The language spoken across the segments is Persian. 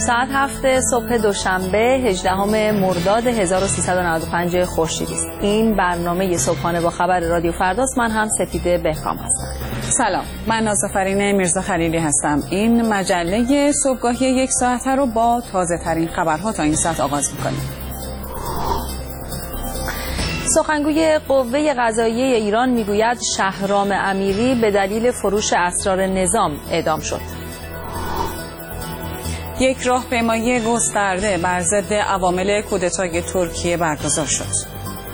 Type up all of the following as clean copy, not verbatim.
ساعت 7 صبح دوشنبه 18 مرداد 1395 خورشیدی است. این برنامه صبحانه با خبر رادیو فرداست. من هم سپیده بهکام هستم. سلام، من نازافرین میرزا خلیلی هستم. این مجله صبحگاهی یک ساعته رو با تازه ترین خبرها تا این ساعت آغاز می‌کنیم. سخنگوی قوه قضاییه ایران میگوید شهرام امیری به دلیل فروش اسرار نظام اعدام شد. یک راهپیمایی گسترده بر ضد عوامل کودتای ترکیه برگزار شد.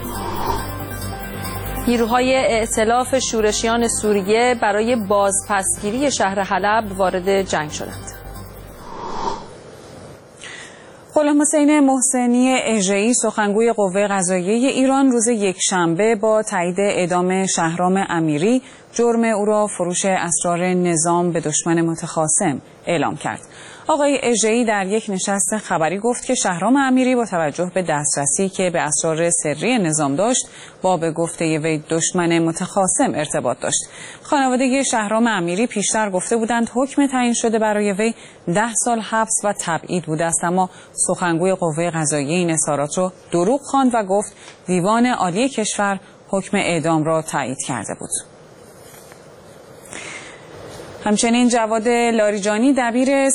نیروهای ائتلاف شورشیان سوریه برای بازپسگیری شهر حلب وارد جنگ شدند. غلام حسین محسنی اژه‌ای سخنگوی قوه قضاییه ایران روز یکشنبه با تایید اعدام شهرام امیری جرم او را فروش اسرار نظام به دشمن متخاصم اعلام کرد. آقای اژه‌ای در یک نشست خبری گفت که شهرام امیری با توجه به دسترسی که به اسرار سری نظام داشت با به گفته وی دشمن متخاصم ارتباط داشت. خانواده شهرام امیری پیشتر گفته بودند حکم تعیین شده برای وی 10 سال حبس و تبعید بوده است، اما سخنگوی قوه قضاییه این اظهارات را دروغ خواند و گفت دیوان عالی کشور حکم اعدام را تایید کرده بود. همچنین جواد لاریجانی دبیر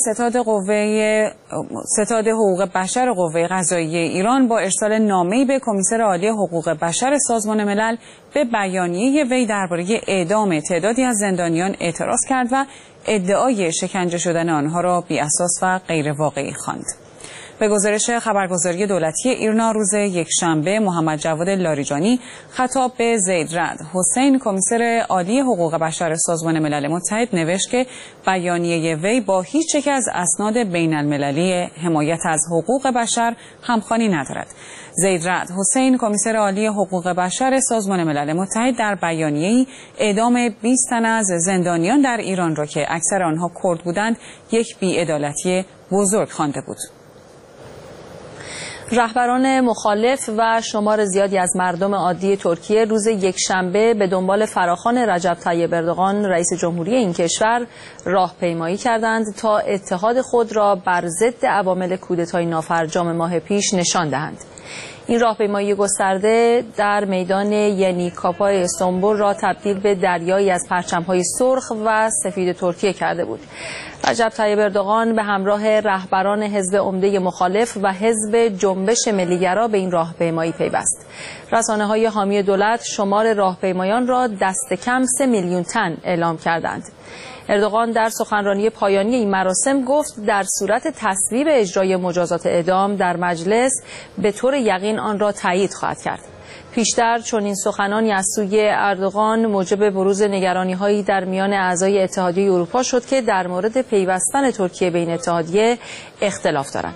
ستاد حقوق بشر قوه قضاییه ایران با ارسال نامه‌ای به کمیسر عالی حقوق بشر سازمان ملل به بیانیه وی درباره اعدام تعدادی از زندانیان اعتراض کرد و ادعای شکنجه شدن آنها را بی‌اساس و غیر واقعی خواند. به گزارش خبرگزاری دولتی ایرنا روز یکشنبه محمد جواد لاریجانی خطاب به زید رعد حسین کمیسر عالی حقوق بشر سازمان ملل متحد نوشت که بیانیه وی با هیچ یک از اسناد بین المللی حمایت از حقوق بشر همخوانی ندارد. زید رعد حسین کمیسر عالی حقوق بشر سازمان ملل متحد در بیانیه‌ای اعدام 20 تن از زندانیان در ایران را که اکثر آنها کرد بودند یک بی‌عدالتی بزرگ خوانده بود. رهبران مخالف و شمار زیادی از مردم عادی ترکیه روز یکشنبه به دنبال فراخوان رجب طیب اردوغان رئیس جمهوری این کشور راهپیمایی کردند تا اتحاد خود را بر ضد عوامل کودتای نافرجام ماه پیش نشان دهند. این راهپیمایی گسترده در میدان ینیکاپای استانبول را تبدیل به دریایی از پرچم‌های سرخ و سفید ترکیه کرده بود. رجب طیب اردوغان به همراه رهبران حزب عمده مخالف و حزب جنبش ملیگرا به این راهپیمایی پیوست. رسانه‌های حامی دولت شمار راهپیمایان را دست کم 3 میلیون تن اعلام کردند. اردوغان در سخنرانی پایانی این مراسم گفت در صورت تصویب اجرای مجازات اعدام در مجلس به طور یقین آن را تایید خواهد کرد. پیشتر چنین سخنانی از سوی اردوغان موجب بروز نگرانی‌هایی در میان اعضای اتحادیه اروپا شد که در مورد پیوستن ترکیه به این اتحادیه اختلاف دارند.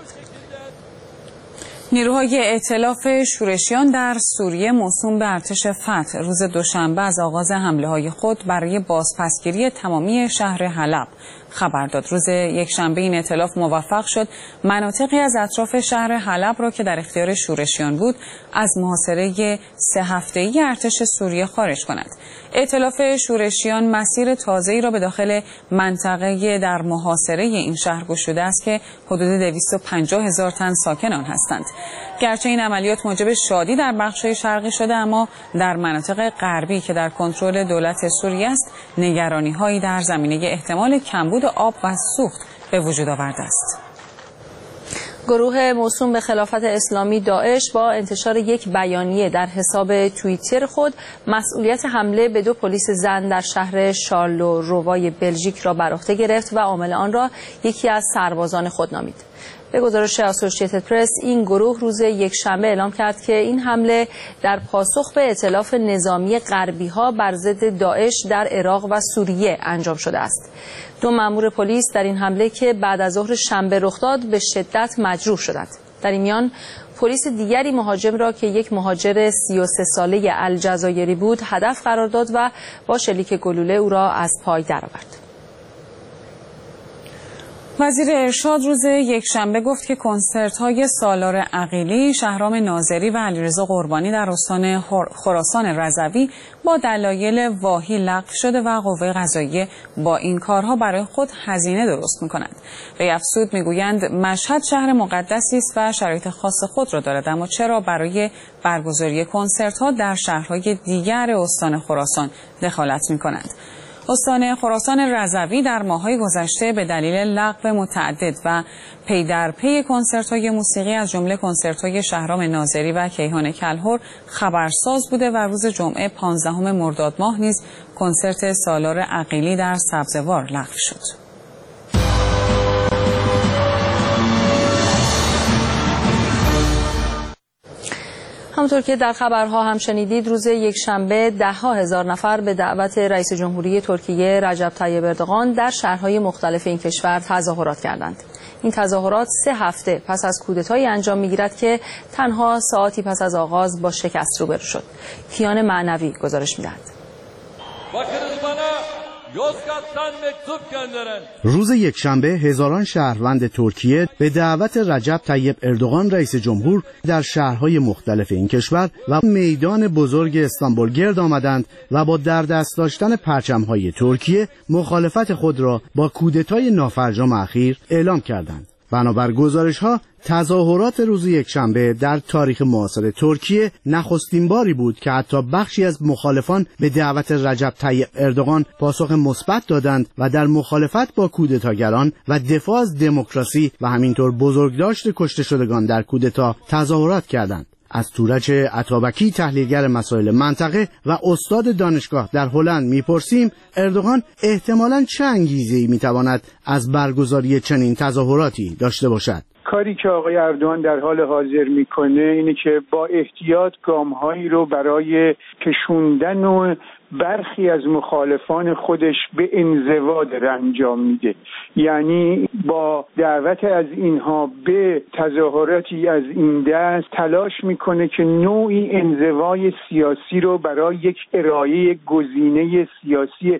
نیروهای ائتلاف شورشیان در سوریه موسوم به ارتش فتح روز دوشنبه از آغاز حمله‌های خود برای بازپسگیری تمامی شهر حلب خبر داد. روز یکشنبه این ائتلاف موفق شد مناطقی از اطراف شهر حلب را که در اختیار شورشیان بود از محاصره 3 هفته‌ای ارتش سوریه خارج کند. ائتلاف شورشیان مسیر تازه‌ای را به داخل منطقه در محاصره این شهر گشوده است که حدود 250,000 تن ساکن آن هستند. گرچه این عملیات موجب شادی در بخش‌های شرقی شده، اما در مناطق غربی که در کنترل دولت سوریه است نگرانی‌هایی در زمینه احتمال کمبود آب و سوخت به وجود آورده است. گروه موسوم به خلافت اسلامی داعش با انتشار یک بیانیه در حساب توییتر خود مسئولیت حمله به 2 پلیس زن در شهر شارلوروای بلژیک را بر عهده گرفت و عامل آن را یکی از سربازان خود نامید. به گزارش اسوسییتد پرس این گروه روز یکشنبه اعلام کرد که این حمله در پاسخ به ائتلاف نظامی غربی‌ها بر ضد داعش در عراق و سوریه انجام شده است. 2 مأمور پلیس در این حمله که بعد از ظهر شنبه رخ داد به شدت مجروح شدند. در این میان پلیس دیگری مهاجم را که یک مهاجر 33 ساله الجزایری بود هدف قرار داد و با شلیک گلوله او را از پای درآورد. وزیر ارشاد روز یکشنبه گفت که کنسرت‌های سالار عقیلی، شهرام ناظری و علیرضا قربانی در استان خراسان رضوی با دلایل واهی لغو شده و قوه قضاییه با این کارها برای خود هزینه درست می‌کند. وی افزود می‌گویند مشهد شهر مقدسی است و شرایط خاص خود را دارد، اما چرا برای برگزاری کنسرت‌ها در شهرهای دیگر استان خراسان دخالت می‌کنند؟ استان خراسان رضوی در ماه‌های گذشته به دلیل لغو متعدد و پی در پی کنسرت‌های موسیقی از جمله کنسرت‌های شهرام ناظری و کیهان کلهر خبرساز بوده و روز جمعه 15 مرداد ماه نیز کنسرت سالار عقیلی در سبزوار لغو شد. همونطور که در خبرها هم شنیدید، روز یکشنبه ده‌ها هزار نفر به دعوت رئیس جمهوری ترکیه رجب طیب اردوغان در شهرهای مختلف این کشور تظاهرات کردند. این تظاهرات 3 هفته پس از کودتایی انجام می‌گیرد که تنها ساعتی پس از آغاز با شکست روبرو شد. کیان معنوی گزارش می‌دهد. روز یکشنبه هزاران شهروند ترکیه به دعوت رجب طیب اردوغان رئیس جمهور در شهرهای مختلف این کشور و میدان بزرگ استانبول گرد آمدند و با در دست داشتن پرچم‌های ترکیه مخالفت خود را با کودتای نافرجام اخیر اعلام کردند. بنابر گزارش‌ها تظاهرات روز یکشنبه در تاریخ معاصر ترکیه نخستین باری بود که حتی بخشی از مخالفان به دعوت رجب طیب اردوغان پاسخ مثبت دادند و در مخالفت با کودتاگران و دفاع از دموکراسی و همینطور بزرگداشت کشته شدگان در کودتا تظاهرات کردند. از تورج عطابکی، تحلیلگر مسائل منطقه و استاد دانشگاه در هلند میپرسیم اردوغان احتمالاً چه انگیزه‌ای میتواند از برگزاری چنین تظاهراتی داشته باشد؟ کاری که آقای اردوغان در حال حاضر میکنه اینه که با احتیاط گام‌هایی رو برای کشوندن و برخی از مخالفان خودش به انزوا داره انجام میده. یعنی با دعوت از اینها به تظاهراتی از این دست تلاش میکنه که نوعی انزوای سیاسی رو برای یک ارائه گزینه سیاسی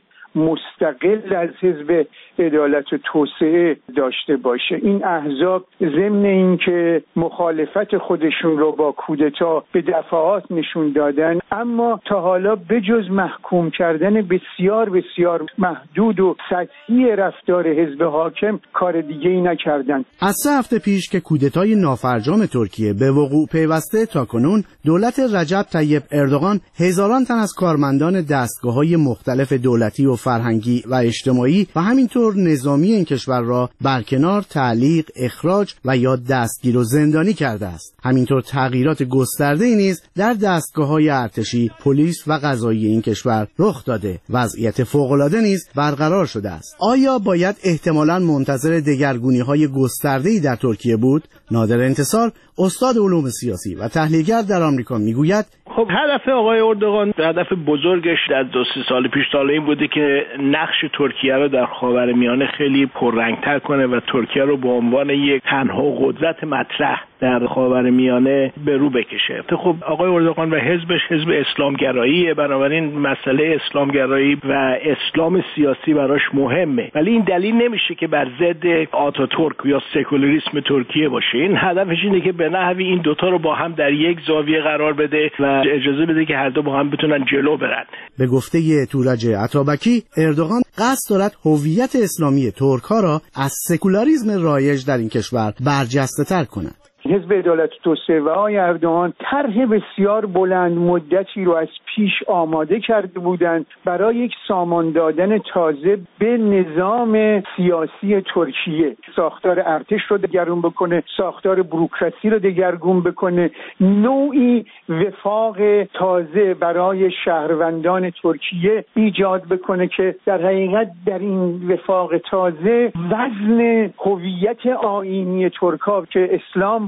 مستقل از حزب عدالت و توسعه داشته باشه. این احزاب ضمن اینکه مخالفت خودشون رو با کودتا به دفعات نشون دادن، اما تا حالا بجز محکوم کردن بسیار بسیار محدود و سطحی رفتار حزب حاکم کار دیگه ای نکردن. از 3 هفته پیش که کودتای نافرجام ترکیه به وقوع پیوسته تا کنون دولت رجب طیب اردوغان هزاران تن از کارمندان دستگاه‌های مختلف دولتی و فرهنگی و اجتماعی و همینطور نظامی این کشور را برکنار، تعلیق، اخراج و یا دستگیر و زندانی کرده است. همینطور تغییرات گسترده‌ای نیز در دستگاه‌های ارتشی، پلیس و قضایی این کشور رخ داده. وضعیت فوق‌العاده نیز برقرار شده است. آیا باید احتمالاً منتظر دگرگونی‌های گسترده‌ای در ترکیه بود؟ نادر انتصار، استاد علوم سیاسی و تحلیلگر در آمریکا میگوید خب هدف آقای اردوغان، هدف بزرگش در 2-3 سال پیش تا این بوده که نقش ترکیه رو در خاورمیانه خیلی پررنگ‌تر کنه و ترکیه رو به عنوان یک تنها قدرت مطرح در خاورمیانه به رو بکشه. خب آقای اردوغان و حزبش حزب اسلامگراییه، بنابراین مسئله اسلامگرایی و اسلام سیاسی براش مهمه، ولی این دلیل نمیشه که بر ضد آتاتورک یا سکولاریسم ترکیه باشه. این هدفش اینه که به نحوی این دوتا رو با هم در یک زاویه قرار بده و اجازه بده که هر دو با هم بتونن جلو برن. به گفته تورج عطابکی، اردوغان قصد دارد هویت اسلامی ترک‌ها را از سکولاریسم رایج در این کشور برجسته‌تر کند. حزب عدالت و توسعه و آقای اردوغان طرح بسیار بلند مدتی رو از پیش آماده کرده بودند برای یک سامان دادن تازه به نظام سیاسی ترکیه. ساختار ارتش رو دگرگون بکنه، ساختار بوروکراسی رو دگرگون بکنه، نوعی وفاق تازه برای شهروندان ترکیه ایجاد بکنه که در حقیقت در این وفاق تازه وزن هویت آیینی ترک‌ها که اسلام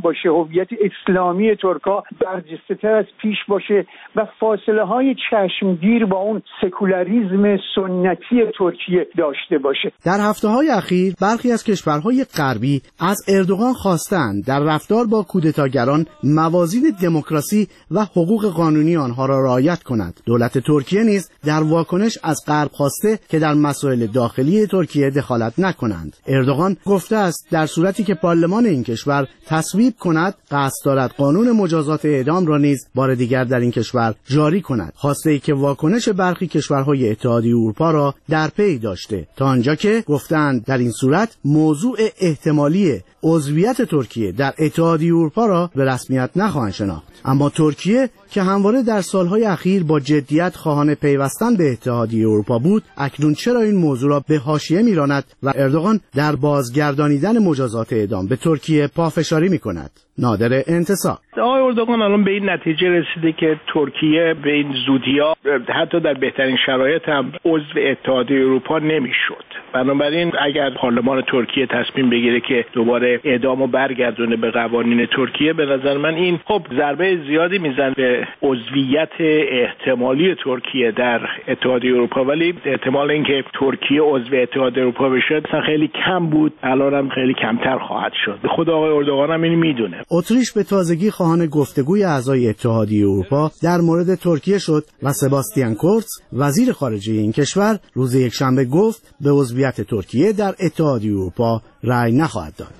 باشه، هویت اسلامی ترکا برجسته‌تر از پیش باشه و فاصله های چشمگیر با اون سکولاریسم سنتی ترکیه داشته باشه. در هفته‌های اخیر برخی از کشورهای غربی از اردوغان خواستند در رفتار با کودتاگران موازین دموکراسی و حقوق قانونی آنها را رعایت کند. دولت ترکیه نیز در واکنش از غرب خواسته که در مسائل داخلی ترکیه دخالت نکنند. اردوغان گفته است در صورتی که پارلمان این کشور تصویب کند قصد دارد قانون مجازات اعدام را نیز بار دیگر در این کشور جاری کند. خواسته ای که واکنش برخی کشورهای اتحادیه اروپا را در پی داشته، تا آنجا که گفتند در این صورت موضوع احتمالی عضویت ترکیه در اتحادیه اروپا را به رسمیت نخواهند شناخت. اما ترکیه که همواره در سالهای اخیر با جدیت خواهان پیوستن به اتحادیه اروپا بود، اکنون چرا این موضوع را به حاشیه می‌راند و اردوغان در بازگردانیدن مجازات اعدام به ترکیه پافشاری می‌کند؟ نادر انتصار. آقای اردوغان الان به این نتیجه رسیده که ترکیه به این زودی‌ها حتی در بهترین شرایط هم عضو اتحادیه اروپا نمی‌شد. بنابراین اگر پارلمان ترکیه تصمیم بگیره که دوباره اعدامو برگردونه به قوانین ترکیه، به نظر من این خب ضربه زیادی میزنه به عضویت احتمالی ترکیه در اتحادیه اروپا، ولی احتمال اینکه ترکیه عضو اتحادیه اروپا بشه مثلا خیلی کم بود، الان هم خیلی کمتر خواهد شد. خود آقای اردوغان هم اینو میدونه. اتریش به تازگی خواهان گفتگوی اعضای اتحادیه اروپا در مورد ترکیه شد و سباستیان کورتز وزیر خارجه این کشور روز یکشنبه گفت به عضویت ترکیه در اتحادیه اروپا رأی نخواهد داد.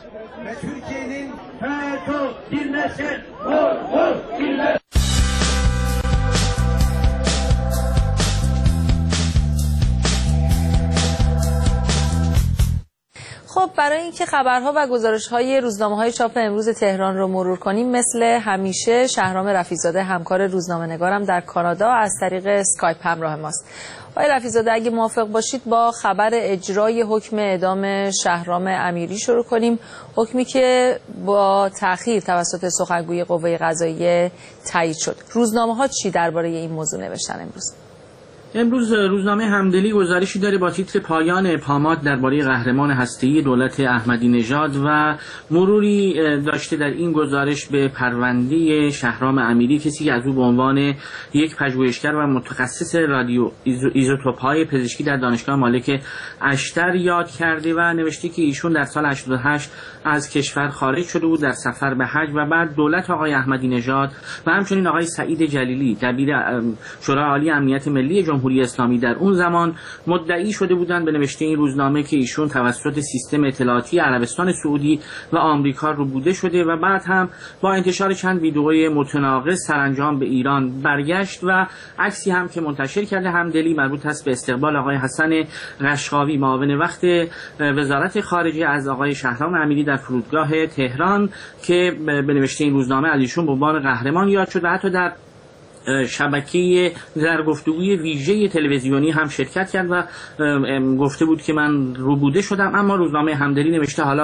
خب برای اینکه خبرها و گزارش‌های روزنامه‌های چاپ امروز تهران رو مرور کنیم، مثل همیشه شهرام رفیع‌زاده همکار روزنامه‌نگارم در کانادا از طریق اسکایپ همراه ماست. آقای رفیع‌زاده اگه موافق باشید با خبر اجرای حکم اعدام شهرام امیری شروع کنیم، حکمی که با تأخیر توسط سخنگوی قوه قضاییه تایید شد. روزنامه‌ها چی درباره این موضوع نوشتن امروز؟ امروز روزنامه همدلی گزارشی داره با تیتر پایان ابهامات درباره قهرمان هسته‌ای دولت احمدی نژاد و مروری داشته در این گزارش به پرونده شهرام امیری، کسی که از او به عنوان یک پژوهشگر و متخصص رادیو ایزوتوپ‌های پزشکی در دانشگاه مالک اشتر یاد کرده و نوشته که ایشون در سال 88 از کشور خارج شده بود در سفر به حج و بعد دولت آقای احمدی نژاد و همچنین آقای سعید جلیلی دبیر شورای عالی امنیت ملی جمهوری اسلامی در اون زمان مدعی شده بودند به نوشته این روزنامه که ایشون توسط سیستم اطلاعاتی عربستان سعودی و آمریکا ربوده شده و بعد هم با انتشار چند ویدئوی متناقض سرانجام به ایران برگشت و عکسی هم که منتشر کرده همدلی مربوط است به استقبال آقای حسن قشقاوی معاون وقت وزارت خارجه از آقای شهرام امیری در فرودگاه تهران که به نوشته این روزنامه از ایشون به عنوان قهرمان یاد شد و حتی در شبکه در گفتگوی ویژه تلویزیونی هم شرکت کرد و گفته بود که من ربوده شدم. اما روزنامه همدلی نوشته حالا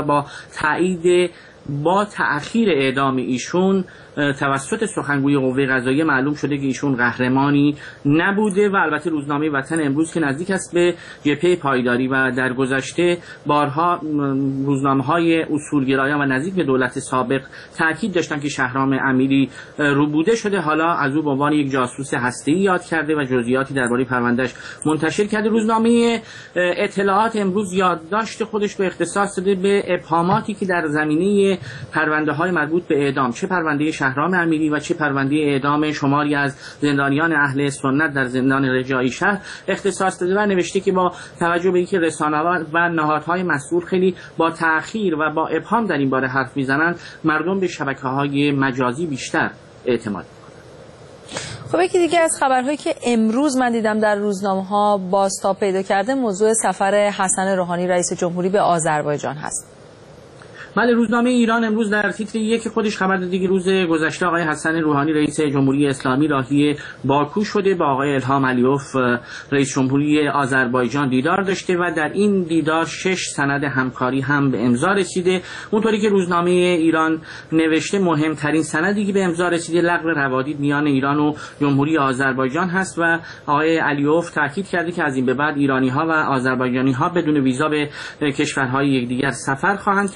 با تأخیر اعدام ایشون توسط سخنگوی قوه قضاییه معلوم شده که ایشون قهرمانی نبوده و البته روزنامه وطن امروز که نزدیک است به جبهه پایداری و در گذشته بارها روزنامه‌های اصولگرایان و نزدیک به دولت سابق تاکید داشتن که شهرام امیری ربوده شده، حالا از او به عنوان یک جاسوس هسته‌ای یاد کرده و جزئیاتی درباره پروندهش منتشر کرده. روزنامه اطلاعات امروز یادداشت خودش رو اختصاص داده به ابهاماتی که در زمینه پرونده‌های مربوط به اعدام، چه پرونده شهرام امیری و چه پرونده اعدام شماری از زندانیان اهل سنت در زندان رجایی شهر اختصاص داده و نوشته که با توجه به اینکه رسانه‌ها و نهادهای مسئول خیلی با تأخیر و با ابهام در این باره حرف میزنند، مردم به شبکه‌های مجازی بیشتر اعتماد می‌کنند. خب یکی دیگه از خبرهایی که امروز من دیدم در روزنامه‌ها بازتاب پیدا کرده موضوع سفر حسن روحانی رئیس جمهوری به آذربایجان هست. بله، روزنامه ایران امروز در تیتر یک خودش خبر داده که روز گذشته آقای حسن روحانی رئیس جمهوری اسلامی راهی باکو شده، با آقای الهام علیوف رئیس جمهوری آذربایجان دیدار داشته و در این دیدار 6 سند همکاری هم به امضا رسیده. اونطوری که روزنامه ایران نوشته مهمترین سندی که به امضا رسیده لغو روادید میان ایران و جمهوری آذربایجان هست و آقای علیوف تاکید کرده که از این به بعد ایرانی‌ها و آذربایجانی‌ها بدون ویزا به کشورهای یکدیگر سفر خواهند کرد. روزنامه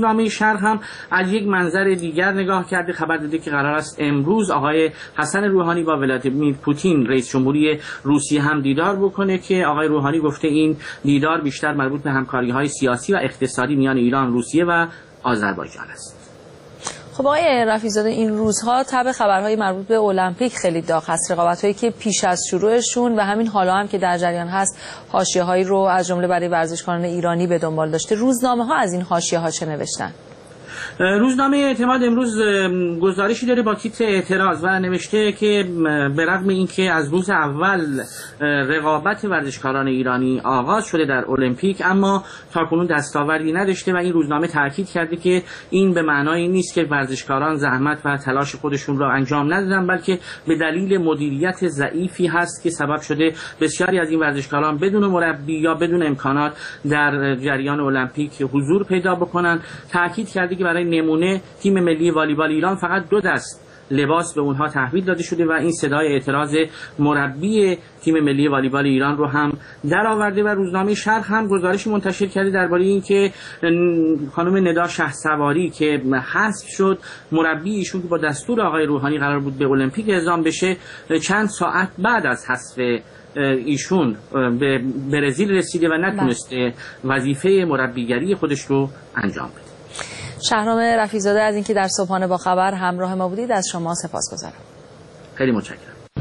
روزنامه شرق هم از یک منظر دیگر نگاه کرده، خبر داده که قرار است امروز آقای حسن روحانی با ولادیمیر پوتین رئیس جمهوری روسیه هم دیدار بکنه که آقای روحانی گفته این دیدار بیشتر مربوط به همکاری‌های سیاسی و اقتصادی میان ایران، روسیه و آذربایجان است. خب آقای رفیع‌زاده، این روزها تبع خبرهای مربوط به المپیک خیلی داغ هست، رقابت‌هایی که پیش از شروعشون و همین حالا هم که در جریان هست حاشیه‌هایی رو از جمله برای ورزشکاران ایرانی به دنبال داشته. روزنامه‌ها از این حاشیه‌ها چه نوشتن؟ روزنامه اعتماد امروز گزارشی داره با تیتر اعتراض و نوشته که به رغم اینکه از روز اول رقابت ورزشکاران ایرانی آغاز شده در المپیک، اما تاکنون دستاوردی نداشته و این روزنامه تاکید کرده که این به معنای نیست که ورزشکاران زحمت و تلاش خودشون را انجام ندادن، بلکه به دلیل مدیریت ضعیفی هست که سبب شده بسیاری از این ورزشکاران بدون مربی یا بدون امکانات در جریان المپیک حضور پیدا بکنن. تاکید کرده که برای نمونه تیم ملی والیبال ایران فقط 2 دست لباس به اونها تحویل داده شده و این صدای اعتراض مربی تیم ملی والیبال ایران رو هم درآورده. و روزنامه شرق هم گزارشی منتشر کرده درباره اینکه خانم ندا شهسواری که حذف شد، مربی ایشون که با دستور آقای روحانی قرار بود به المپیک اعزام بشه، چند ساعت بعد از حذف ایشون به برزیل رسیده و نتونسته وظیفه مربیگری خودش رو انجام بده. شهرام رفیع‌زاده از اینکه در صبحانه با خبر همراه ما بودید از شما سپاسگزارم. خیلی متشکرم.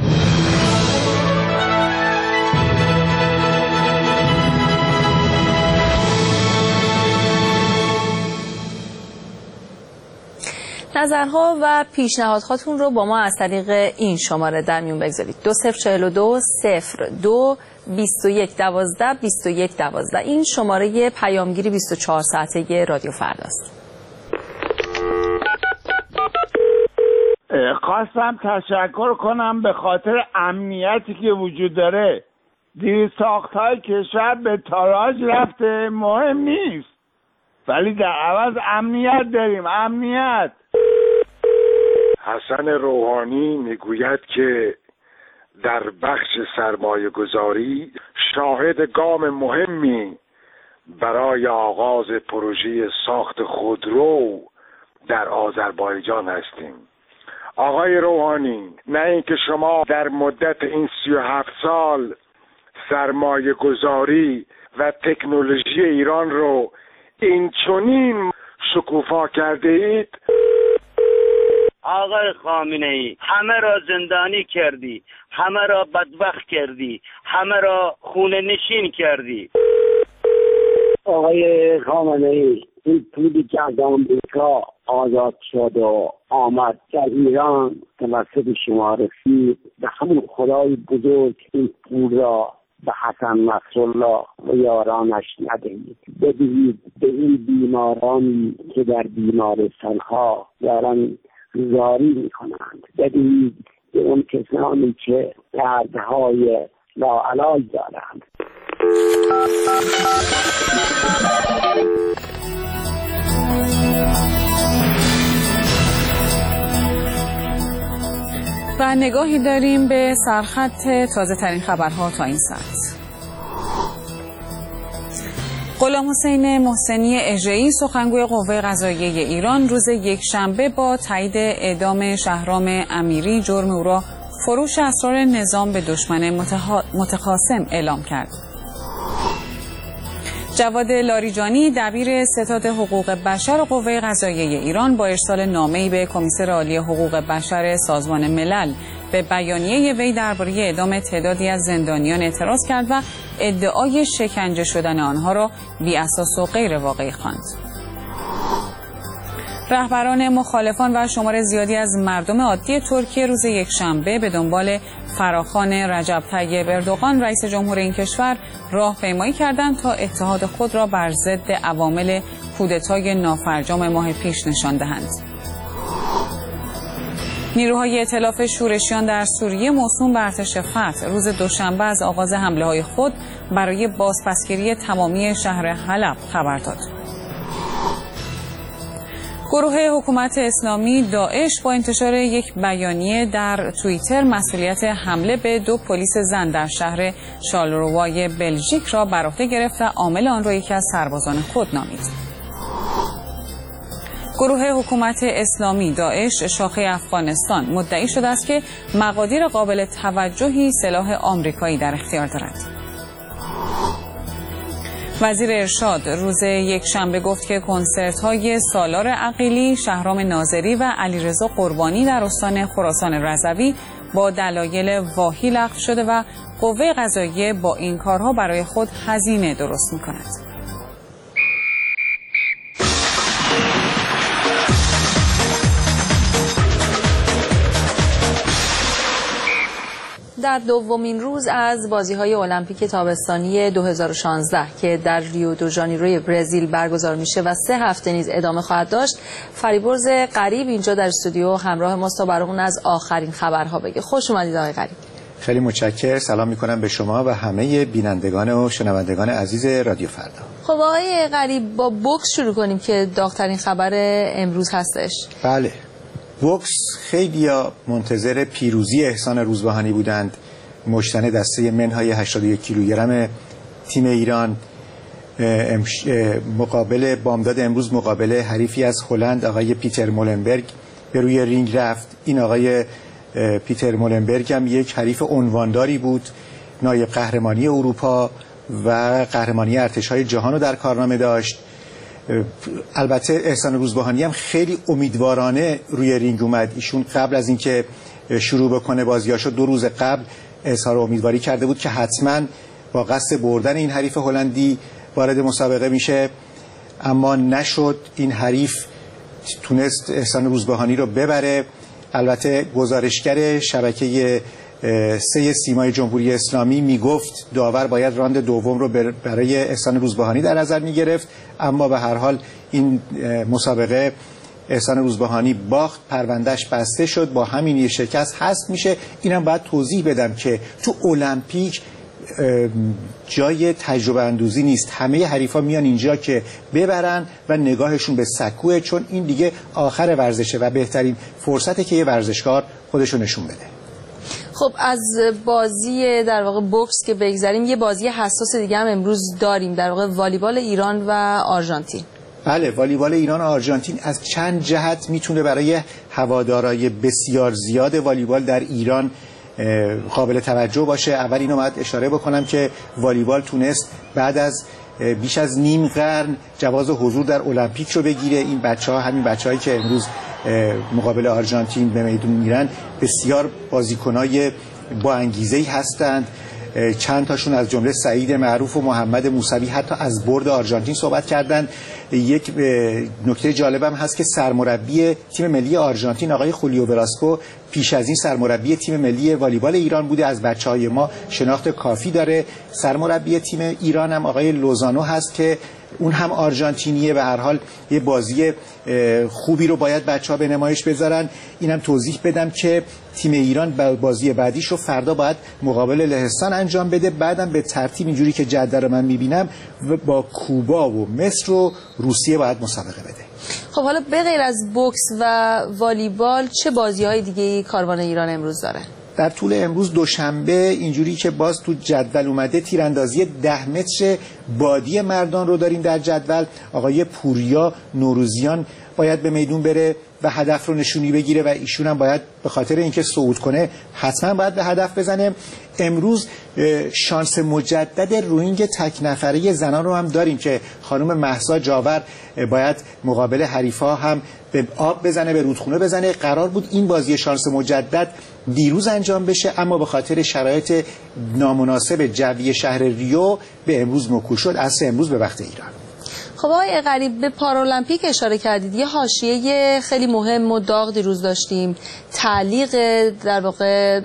نظرها و پیشنهاداتتون رو با ما از طریق این شماره در میون بگذارید: 2042 02 21 12 21 12. این شماره پیامگیری 24 ساعته رادیو فرداست. خواستم تشکر کنم به خاطر امنیتی که وجود داره. زیرساخت‌های کشور به تاراج رفته، مهم نیست، ولی در عوض امنیت داریم. امنیت. حسن روحانی میگوید که در بخش سرمایه گذاری شاهد گام مهمی برای آغاز پروژه ساخت خودرو در آذربایجان هستیم. آقای روحانی، نه اینکه شما در مدت این 37 سال سرمایه گذاری و تکنولوژی ایران رو این چنین شکوفا کرده اید. آقای خامنه‌ای، همه را زندانی کردی، همه را بدبخت کردی، همه را خونه نشین کردی. آقای خامنه‌ای، این پولی که از آمریکا آزاد شد و آمد در ایران توسط شما رسید، به همون خدای بزرگ این پول را به حسن نصرالله و یارانش ندهید، بدهید به این بیمارانی که در بیمارستانها دارن زاری میکنند، بدهید به اون کسانی که دردهای لاعلاج دارند. و نگاهی داریم به سرخط تازه ترین خبرها تا این ساعت. غلام حسین محسنی اژه‌ای، سخنگوی قوه قضاییه ایران، روز یکشنبه با تایید اعدام شهرام امیری جرم او را فروش اسرار نظام به دشمن متخاصم اعلام کرد. جواد لاریجانی، دبیر ستاد حقوق بشر قوه قضاییه ایران، با ارسال نامه‌ای به کمیسر عالی حقوق بشر سازمان ملل به بیانیه وی درباره اعدام تعدادی از زندانیان اعتراض کرد و ادعای شکنجه شدن آنها را بی‌اساس و غیر واقعی خواند. رهبران مخالفان و شمار زیادی از مردم عادی ترکیه روز یکشنبه به دنبال فراخوان رجب طیب اردوغان رئیس جمهور این کشور راهپیمایی کردند تا اتحاد خود را بر ضد عوامل کودتای نافرجام ماه پیش نشان دهند. نیروهای ائتلاف شورشیان در سوریه موسوم به ارتش فتح روز دوشنبه از آغاز حمله‌های خود برای بازپسگیری تمامی شهر حلب خبر داد. گروه حکومت اسلامی داعش با انتشار یک بیانیه در توییتر مسئولیت حمله به 2 پلیس زن در شهر شارلروای بلژیک را بر عهده گرفت و عامل آن را یکی از سربازان خود نامید. گروه حکومت اسلامی داعش شاخه افغانستان مدعی شده است که مقادیر قابل توجهی سلاح آمریکایی در اختیار دارد. وزیر ارشاد روز یکشنبه گفت که کنسرت‌های سالار عقیلی، شهرام ناظری و علیرضا قربانی در استان خراسان رضوی با دلایل واهی لغو شده و قوه قضاییه با این کارها برای خود هزینه درست می‌کند. در دومین روز از بازی‌های المپیک تابستانی 2016 که در ریو دو ژانیروی برزیل برگزار میشه و 3 هفته نیز ادامه خواهد داشت، فریبرز غریب اینجا در استودیو همراه ماست تا برامون از آخرین خبرها بگه. خوش اومدید آقای غریب. خیلی متشکرم. سلام میکنم به شما و همه بینندگان و شنوندگان عزیز رادیو فردا. خب آقای غریب، با بوکس شروع کنیم که داغ‌ترین خبر امروز هستش. بله، بوکس خیلی منتظر پیروزی احسان روزبهانی بودند، مشتن دسته منهای 81 کیلوگرم تیم ایران. مقابل بامداد امروز مقابل حریفی از هلند، آقای پیتر مولنبرگ به روی رینگ رفت. این آقای پیتر مولنبرگ هم یک حریف عنوانداری بود، نایب قهرمانی اروپا و قهرمانی ارتش‌های جهان رو در کارنامه داشت. البته احسان روزبهانی هم خیلی امیدوارانه روی رینگ اومد. ایشون قبل از اینکه شروع بکنه بازیاشو 2 روز قبل اظهار امیدواری کرده بود که حتما با قصد بردن این حریف هلندی وارد مسابقه میشه، اما نشد. این حریف تونست احسان روزبهانی رو ببره. البته گزارشگر شبکه 3 سیمای جمهوری اسلامی میگفت داور باید راند دوم رو برای احسان روزبهانی در نظر میگرفت، اما به هر حال این مسابقه احسان روزبهانی باخت، پروندهش بسته شد، با همین شکست حذف میشه. اینم باید توضیح بدم که تو المپیک جای تجربه اندوزی نیست. همه حریفا میان اینجا که ببرن و نگاهشون به سکوه، چون این دیگه آخر ورزشه و بهترین فرصته که یه ورزشکار خودشو نشون بده. خب از بازی در واقع بوکس که بگذریم، یه بازی حساس دیگه هم امروز داریم، در واقع والیبال ایران و آرژانتین. بله، والیبال ایران و آرژانتین از چند جهت میتونه برای هوادارای بسیار زیاد والیبال در ایران قابل توجه باشه. اول اینو باید اشاره بکنم که والیبال تونست بعد از بیش از نیم قرن جواز حضور در المپیک رو بگیره. این بچه‌ها، همین بچه‌هایی که امروز مقابل آرژانتین به میدون میرن، بسیار بازیکنای با انگیزه‌ای هستند. چند تاشون از جمله سعید معروف و محمد موسوی حتی از برد آرژانتین صحبت کردند. یک نکته جالبم هست که سرمربی تیم ملی آرژانتین آقای خولیو براسکو پیش از این سرمربی تیم ملی والیبال ایران بوده، از بچه‌های ما شناخت کافی داره. سرمربی تیم ایران هم آقای لوزانو هست که اون هم آرژانتینیه. به هر حال یه بازی خوبی رو باید بچه‌ها به نمایش بذارن. اینم توضیح بدم که تیم ایران بازی بعدیش رو فردا باید مقابل لهستان انجام بده، بعدم به ترتیب اینجوری که جدول رو من می‌بینم با کوبا و مصر و روسیه باید مسابقه بده. خب حالا به غیر از بوکس و والیبال چه بازی‌های دیگه‌ای کاروان ایران امروز داره؟ در طول امروز دوشنبه اینجوری که باز تو جدول اومده، تیراندازی 10 متر بادی مردان رو داریم در جدول. آقای پوریا نوروزیان باید به میدون بره و هدف رو نشونی بگیره و ایشون هم باید به خاطر اینکه صعود کنه حتما باید به هدف بزنه. امروز شانس مجدد روینگ تک نفره زنان رو هم داریم که خانم مهسا جاور باید مقابل حریفا هم به آب بزنه، به رودخونه بزنه. قرار بود این بازی شانس مجدد دیروز انجام بشه، اما به خاطر شرایط نامناسب جوی شهر ریو به امروز موکول شد، از امروز به وقت ایران. خب آقای غریب، به پارالمپیک اشاره کردید. یه حاشیه خیلی مهم و داغ دیروز داشتیم، تعلیق در واقع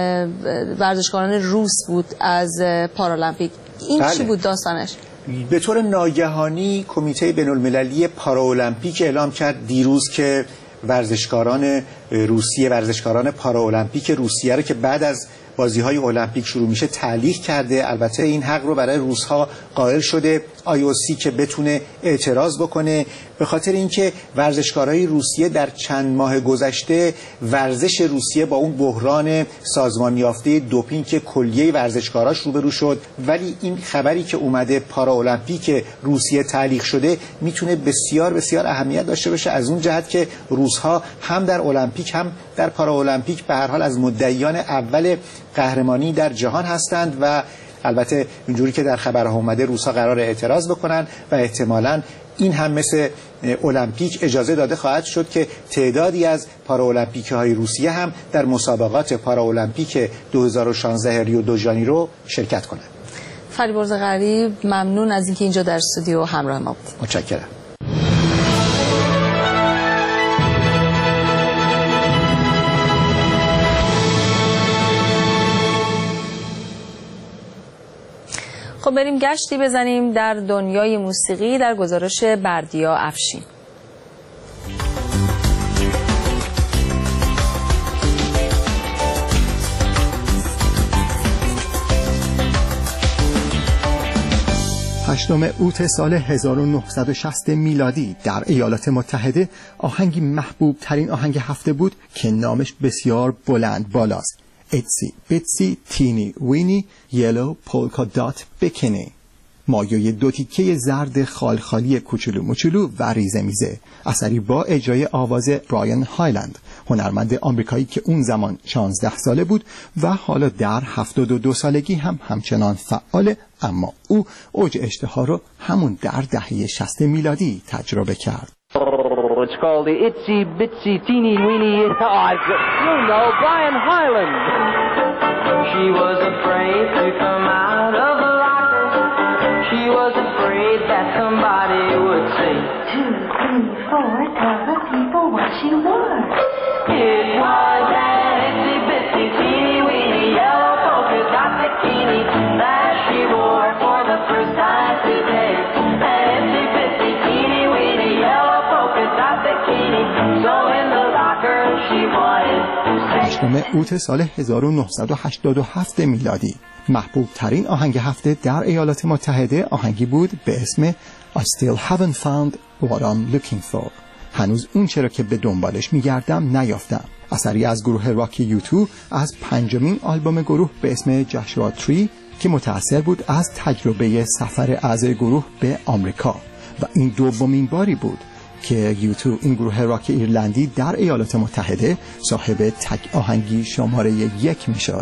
ورزشکاران روس بود از پارالمپیک. این چی بود داستانش؟ به طور ناگهانی کمیته بین‌المللی پارالمپیک اعلام کرد دیروز که ورزشکاران روسیه، ورزشکاران پارالمپیک روسیه رو که بعد از بازی‌های المپیک شروع میشه تعلیق کرده. البته این حق رو برای روس‌ها قائل شده IOC که بتونه اعتراض بکنه به خاطر اینکه ورزشکارای روسیه در چند ماه گذشته ورزش روسیه با اون بحران سازمان یافته دوپینگ کلیه ورزشکاراش روبرو شد، ولی این خبری که اومده پاراولمپیک روسیه تعلیق شده میتونه بسیار بسیار اهمیت داشته باشه، از اون جهت که روس‌ها هم در المپیک هم در پاراولمپیک به هر حال از مدعیان اول قهرمانی در جهان هستند و البته اینجوری که در خبرها اومده روس‌ها قرار اعتراض بکنن و احتمالاً این هم مثل المپیک اجازه داده خواهد شد که تعدادی از پاراولمپیک‌های روسیه هم در مسابقات پاراولمپیک 2016 ریو دو ژانیرو شرکت کنند. فریبرز غریب، ممنون از اینکه اینجا در استودیو همراه ما بود. متشکرم. خب بریم گشتی بزنیم در دنیای موسیقی در گزارش بردیا افشین. هشتم اوت سال 1960 میلادی در ایالات متحده آهنگی محبوب ترین آهنگ هفته بود که نامش بسیار بلند بالاست. ایتسی بیتسی تینی وینی یلو پولکا دات بکنی، مایه دو تیکه زرد خالخالی کوچولو موچولو و ریزه میزه، اثری با اجرای آواز برایان هایلند، هنرمند آمریکایی که اون زمان 16 ساله بود و حالا در 72 سالگی هم همچنان فعاله، اما او اوج اشتهار رو همون در دهه 60 میلادی تجربه کرد. It's called the Itsy Bitsy Teeny Weeny. You know, Brian Hyland. She was afraid to come out of the locker. She was afraid that somebody would say 2, 3, 4, tell the people what she wore. It was that Itsy Bitsy Teeny Weeny yellow polka dot bikini that she wore for the first time today. That Itsy Bitsy Teeny Weeny yellow هشتم اوت سال 1987 میلادی محبوب ترین آهنگ هفته در ایالات متحده آهنگی بود به اسم I Still Haven't Found What I'm Looking For. هنوز اون چرا که به دنبالش میگردم نیافتم. اثری از گروه راک یوتو از پنجمین آلبوم گروه به اسم جاشوا تری که متأثر بود از تجربه سفر اعضای گروه به آمریکا و این دومین باری بود که یوتو، این گروه راک ایرلندی در ایالات متحده، صاحب تک آهنگی شماره 1 میشد.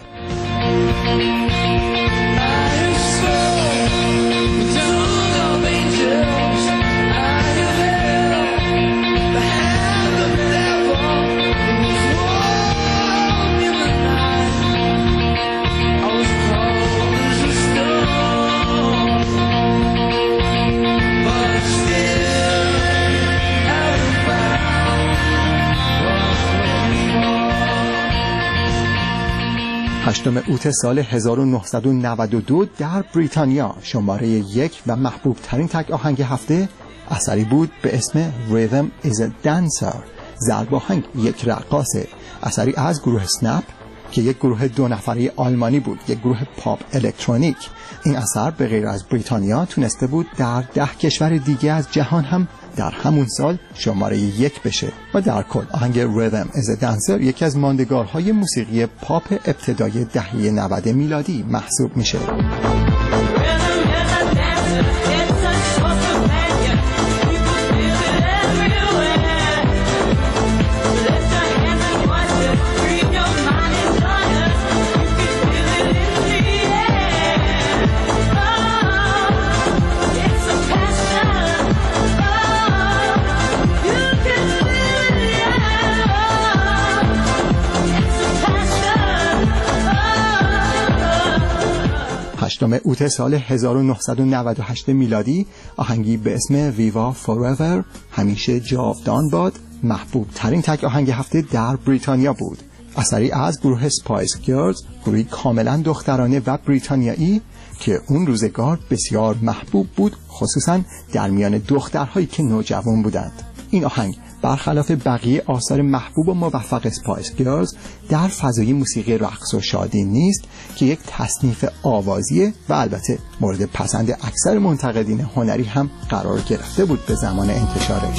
هشتم اوت سال 1992 در بریتانیا شماره 1 و محبوب ترین تک آهنگ هفته اثری بود به اسم Rhythm is a Dancer. ضرب آهنگ یک رقاصه، اثری از گروه سنپ که یک گروه 2 نفره آلمانی بود، یک گروه پاپ الکترونیک. این اثر به غیر از بریتانیا تونسته بود در 10 کشور دیگه از جهان هم در همون سال شماره 1 بشه و در کل آهنگ Rhythm is a Dancer یکی از ماندگارهای موسیقی پاپ ابتدای دهه 90 میلادی محسوب میشه. هشتم اوت سال 1998 میلادی آهنگی به اسم ویوا فوراور، همیشه جاودان باد، محبوب ترین تک آهنگ هفته در بریتانیا بود. اثری از گروه سپایس گرلز، گروهی کاملا دخترانه و بریتانیایی که اون روزگار بسیار محبوب بود، خصوصا در میان دخترهایی که نوجوان بودند. این آهنگ برخلاف بقیه آثار محبوب و موفق اسپایس گرلز در فضای موسیقی رقص و شادی نیست که یک تصنیف آوازیه و البته مورد پسند اکثر منتقدین هنری هم قرار گرفته بود به زمان انتشارش.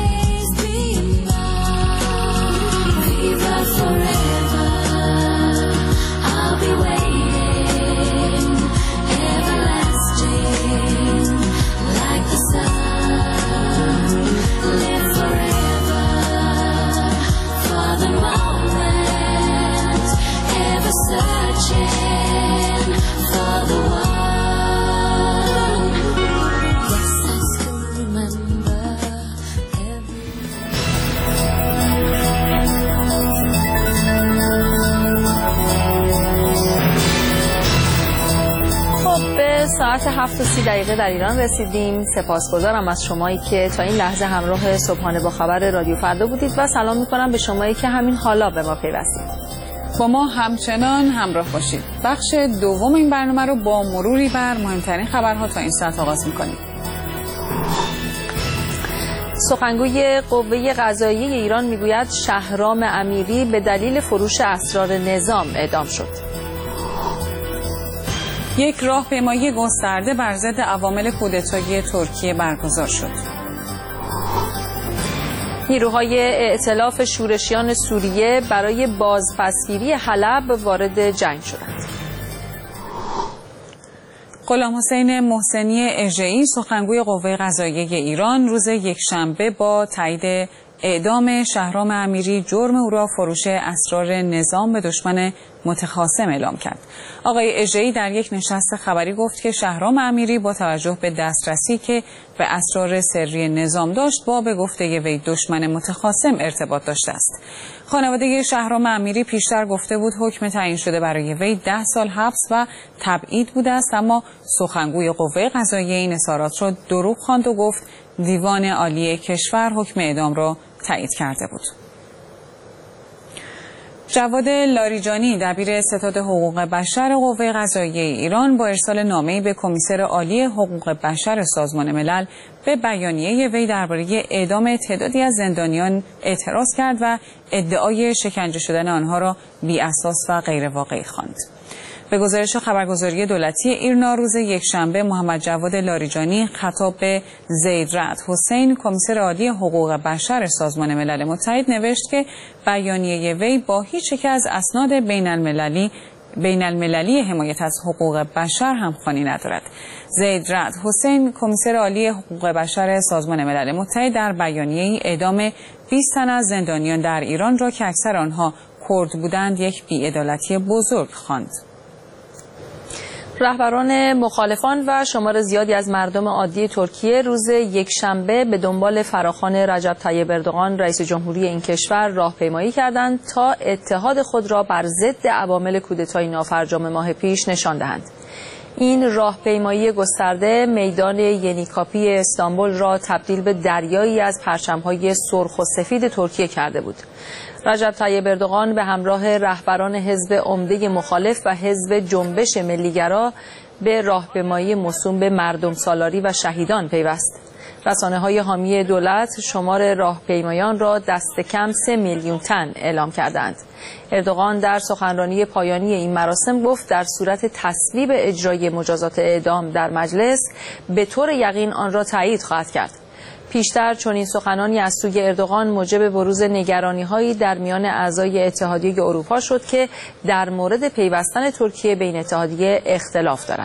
ساعت 7:30 در ایران رسیدیم. سپاسگزارم از شمایی که تا این لحظه همراه صبحانه با خبر رادیو فردا بودید و سلام میکنم به شمایی که همین حالا به ما پیوستید. با ما همچنان همراه باشید. بخش دوم این برنامه رو با مروری بر مهمترین خبرها تا این ساعت آغاز میکنیم. سخنگوی قوه قضاییه ایران میگوید شهرام امیری به دلیل فروش اسرار نظام اعدام شد. یک راهپیمایی گسترده بر ضد عوامل کودتای ترکیه برگزار شد. نیروهای ائتلاف شورشیان سوریه برای بازپسگیری حلب وارد جنگ شدند. غلام حسین محسنی اژه‌ای سخنگوی قوه قضاییه ایران روز یکشنبه با تایید اعدام شهرام امیری جرم او را فروش اسرار نظام به دشمن متخاصم اعلام کرد. آقای اژه‌ای در یک نشست خبری گفت که شهرام امیری با توجه به دسترسی که به اسرار سری نظام داشت با به گفته وی دشمن متخاصم ارتباط داشته است. خانواده شهرام امیری پیشتر گفته بود حکم تعیین شده برای وی 10 سال حبس و تبعید بوده است، اما سخنگوی قوه قضاییه این اظهارات را دروغ خواند و گفت دیوان عالی کشور حکم اعدام را تایید کرده بود. جواد لاریجانی دبیر ستاد حقوق بشر قوه قضاییه ایران با ارسال نامه‌ای به کمیسر عالی حقوق بشر سازمان ملل به بیانیه وی درباره اعدام تعدادی از زندانیان اعتراض کرد و ادعای شکنجه شدن آنها را بی‌اساس و غیر واقعی خواند. به گزارش خبرگزاری دولتی ایرنا روز یکشنبه محمد جواد لاریجانی خطاب به زید رعد حسین کمیسر عالی حقوق بشر سازمان ملل متحد نوشت که بیانیه وی با هیچ یک از اسناد بین المللی حمایت از حقوق بشر همخوانی ندارد. زید رعد حسین کمیسر عالی حقوق بشر سازمان ملل متحد در بیانیه اعدام 20 تن از زندانیان در ایران را که اکثر آنها کرد بودند یک بی‌عدالتی بزرگ خواند. رهبران مخالفان و شمار زیادی از مردم عادی ترکیه روز یکشنبه به دنبال فراخوان رجب طیب اردوغان رئیس جمهوری این کشور راهپیمایی کردند تا اتحاد خود را بر ضد عوامل کودتای نافرجام ماه پیش نشان دهند. این راهپیمایی گسترده میدان ینیکاپی استانبول را تبدیل به دریایی از پرچم‌های سرخ و سفید ترکیه کرده بود. رجب طیب اردوغان به همراه رهبران حزب عمده مخالف و حزب جنبش ملیگرا به راهپیمایی موسوم به مردم سالاری و شهیدان پیوست. رسانه‌های حامی دولت شمار راهپیمایان را دست کم 3 میلیون تن اعلام کردند. اردوغان در سخنرانی پایانی این مراسم گفت در صورت تصویب اجرای مجازات اعدام در مجلس به طور یقین آن را تایید خواهد کرد. پیشتر چنین سخنانی از سوی اردوغان موجب بروز نگرانی‌هایی در میان اعضای اتحادیه اروپا شد که در مورد پیوستن ترکیه به این اتحادیه اختلاف دارند.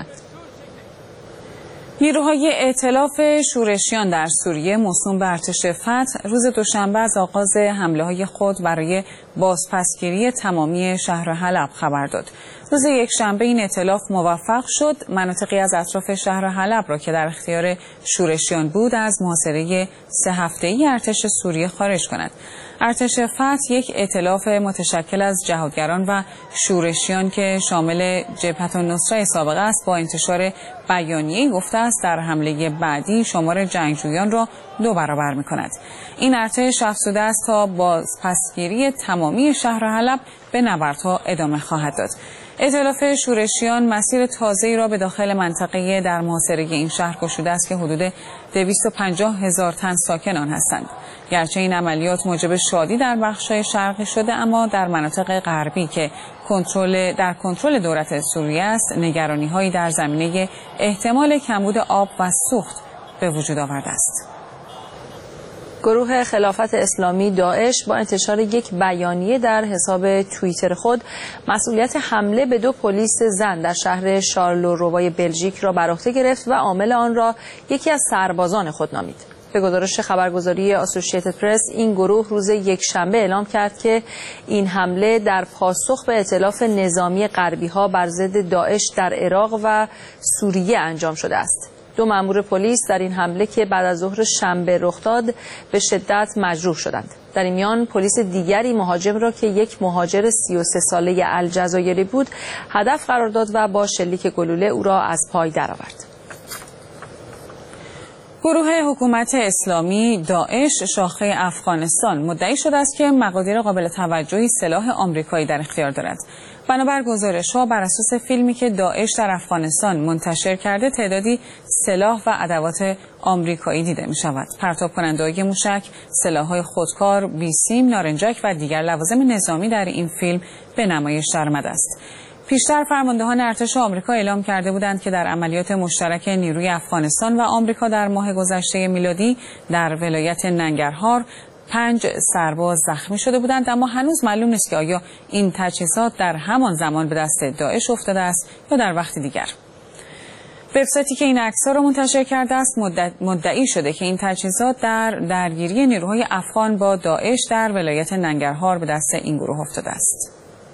نیروهای ائتلاف شورشیان در سوریه موسوم به ارتش فتح روز دوشنبه از آغاز حمله‌های خود برای بازپسگیری تمامی شهر حلب خبر داد. روز یکشنبه این ائتلاف موفق شد مناطقی از اطراف شهر حلب را که در اختیار شورشیان بود از محاصره 3 هفته‌ای ارتش سوریه خارج کند. ارتش فتح یک ائتلاف متشکل از جهادگران و شورشیان که شامل جبهت النصره سابقه است با انتشار بیانیه‌ای گفته است در حمله بعدی شمار جنگجویان را 2 برابر می‌کند. این ارتش افزوده است تا بازپسگیری تمامی شهر حلب به نبردها ادامه خواهد داد. ائتلاف شورشیان مسیر تازه‌ای را به داخل منطقه در محاصره این شهر گشوده است که حدود 250,000 تن ساکن آن هستند. گرچه این عملیات موجب شادی در بخش‌های شرقی شده، اما در مناطق غربی که در کنترل دولت سوریه است، نگرانی‌هایی در زمینه احتمال کمبود آب و سوخت به وجود آورده است. گروه خلافت اسلامی داعش با انتشار یک بیانیه در حساب توییتر خود مسئولیت حمله به 2 پلیس زن در شهر شارلوروای بلژیک را بر عهده گرفت و عامل آن را یکی از سربازان خود نامید. به گزارش خبرگزاری آسوشیتد پرس، این گروه روز یکشنبه اعلام کرد که این حمله در پاسخ به ائتلاف نظامی غربی‌ها بر ضد داعش در عراق و سوریه انجام شده است. 2 مأمور پلیس در این حمله که بعد از ظهر شنبه رخ داد به شدت مجروح شدند. در این میان پلیس دیگری مهاجم را که یک مهاجر 33 ساله الجزایری بود هدف قرار داد و با شلیک گلوله او را از پای درآورد. گروه حکومت اسلامی داعش شاخه افغانستان مدعی شده است که مقادیر قابل توجهی سلاح آمریکایی در اختیار دارد. بنابر گزارش‌ها بر اساس فیلمی که داعش در افغانستان منتشر کرده، تعدادی سلاح و ادوات آمریکایی دیده می‌شود. پرتاب کننده‌های موشک، سلاح‌های خودکار، بیسیم، نارنجک و دیگر لوازم نظامی در این فیلم به نمایش درآمده است. پیشتر فرماندهان ارتش آمریکا اعلام کرده بودند که در عملیات مشترک نیروی افغانستان و آمریکا در ماه گذشته میلادی در ولایت ننگرهار 5 سرباز زخمی شده بودند، اما هنوز معلوم نیست که آیا این تجهیزات در همان زمان به دست داعش افتاده است یا در وقت دیگر. وبسایتی که این عکس‌ها را منتشر کرده است مدعی شده که این تجهیزات در درگیری نیروهای افغان با داعش در ولایت ننگرهار به دست این گروه افتاده است.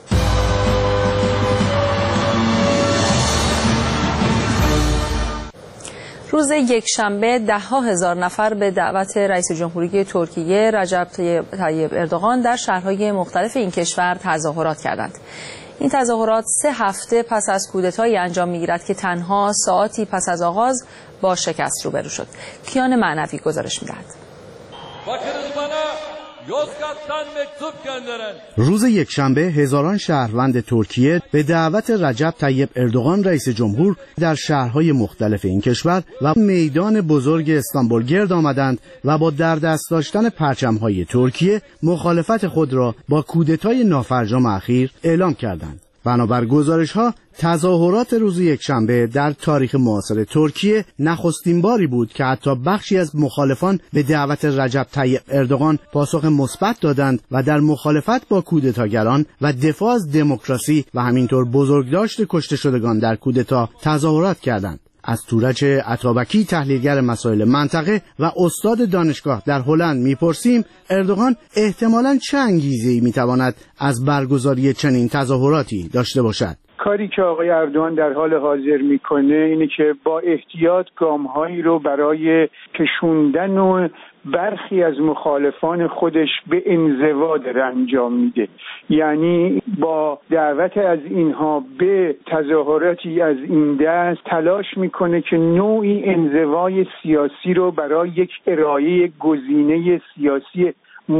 روز یکشنبه 10,000 نفر به دعوت رئیس جمهوری ترکیه رجب طیب اردوغان در شهرهای مختلف این کشور تظاهرات کردند. این تظاهرات 3 هفته پس از کودتایی انجام می‌گیرد که تنها ساعاتی پس از آغاز با شکست روبرو شد. کیان معنوی گزارش می‌دهد. روز یکشنبه هزاران شهروند ترکیه به دعوت رجب طیب اردوغان رئیس جمهور در شهرهای مختلف این کشور و میدان بزرگ استانبول گرد آمدند و با در دست داشتن پرچم‌های ترکیه مخالفت خود را با کودتای نافرجام اخیر اعلام کردند. بنابر گزارش‌ها تظاهرات روز یکشنبه در تاریخ معاصر ترکیه نخستین باری بود که حتی بخشی از مخالفان به دعوت رجب طیب اردوغان پاسخ مثبت دادند و در مخالفت با کودتاگران و دفاع از دموکراسی و همینطور بزرگداشت کشته شدگان در کودتا تظاهرات کردند. از تورج عطابکی، تحلیلگر مسائل منطقه و استاد دانشگاه در هلند میپرسیم اردوغان احتمالاً چه انگیزه‌ای میتواند از برگزاری چنین تظاهراتی داشته باشد؟ کاری که آقای اردوغان در حال حاضر میکنه اینه که با احتیاط گام‌هایی رو برای کشوندن و برخی از مخالفان خودش به انزوا داره انجام میده. یعنی با دعوت از اینها به تظاهراتی از این دست تلاش میکنه که نوعی انزوای سیاسی رو برای یک ارائه گزینه سیاسی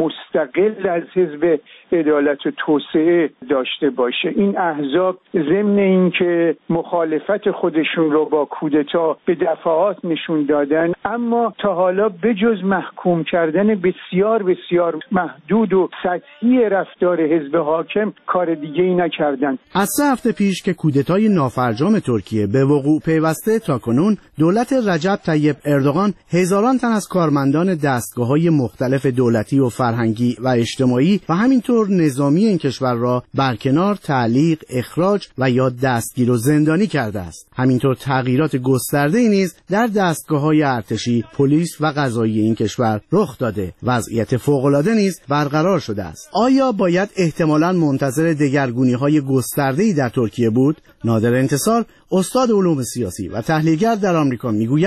مستقل از حزب عدالت و توسعه داشته باشه. این احزاب ضمن اینکه مخالفت خودشون رو با کودتا به دفعات نشون دادن، اما تا حالا بجز محکوم کردن بسیار بسیار محدود و سطحی رفتار حزب حاکم کار دیگه ای نکردن. از 3 هفته پیش که کودتای نافرجام ترکیه به وقوع پیوسته تا کنون دولت رجب طیب اردوغان هزاران تن از کارمندان دستگاه‌های مختلف دولتی و فرهنگی و اجتماعی و همینطور نظامی این کشور را برکنار، تعلیق، اخراج و یا دستگیر و زندانی کرده است. همینطور تغییرات گسترده‌ای نیز در دستگاه‌های ارتشی، پلیس و قضایی این کشور رخ داده. وضعیت فوق‌العاده نیز برقرار شده است. آیا باید احتمالاً منتظر دگرگونی‌های گسترده‌ای در ترکیه بود؟ نادر انتصار، استاد علوم سیاسی و تحلیلگر در آمریکا میگوید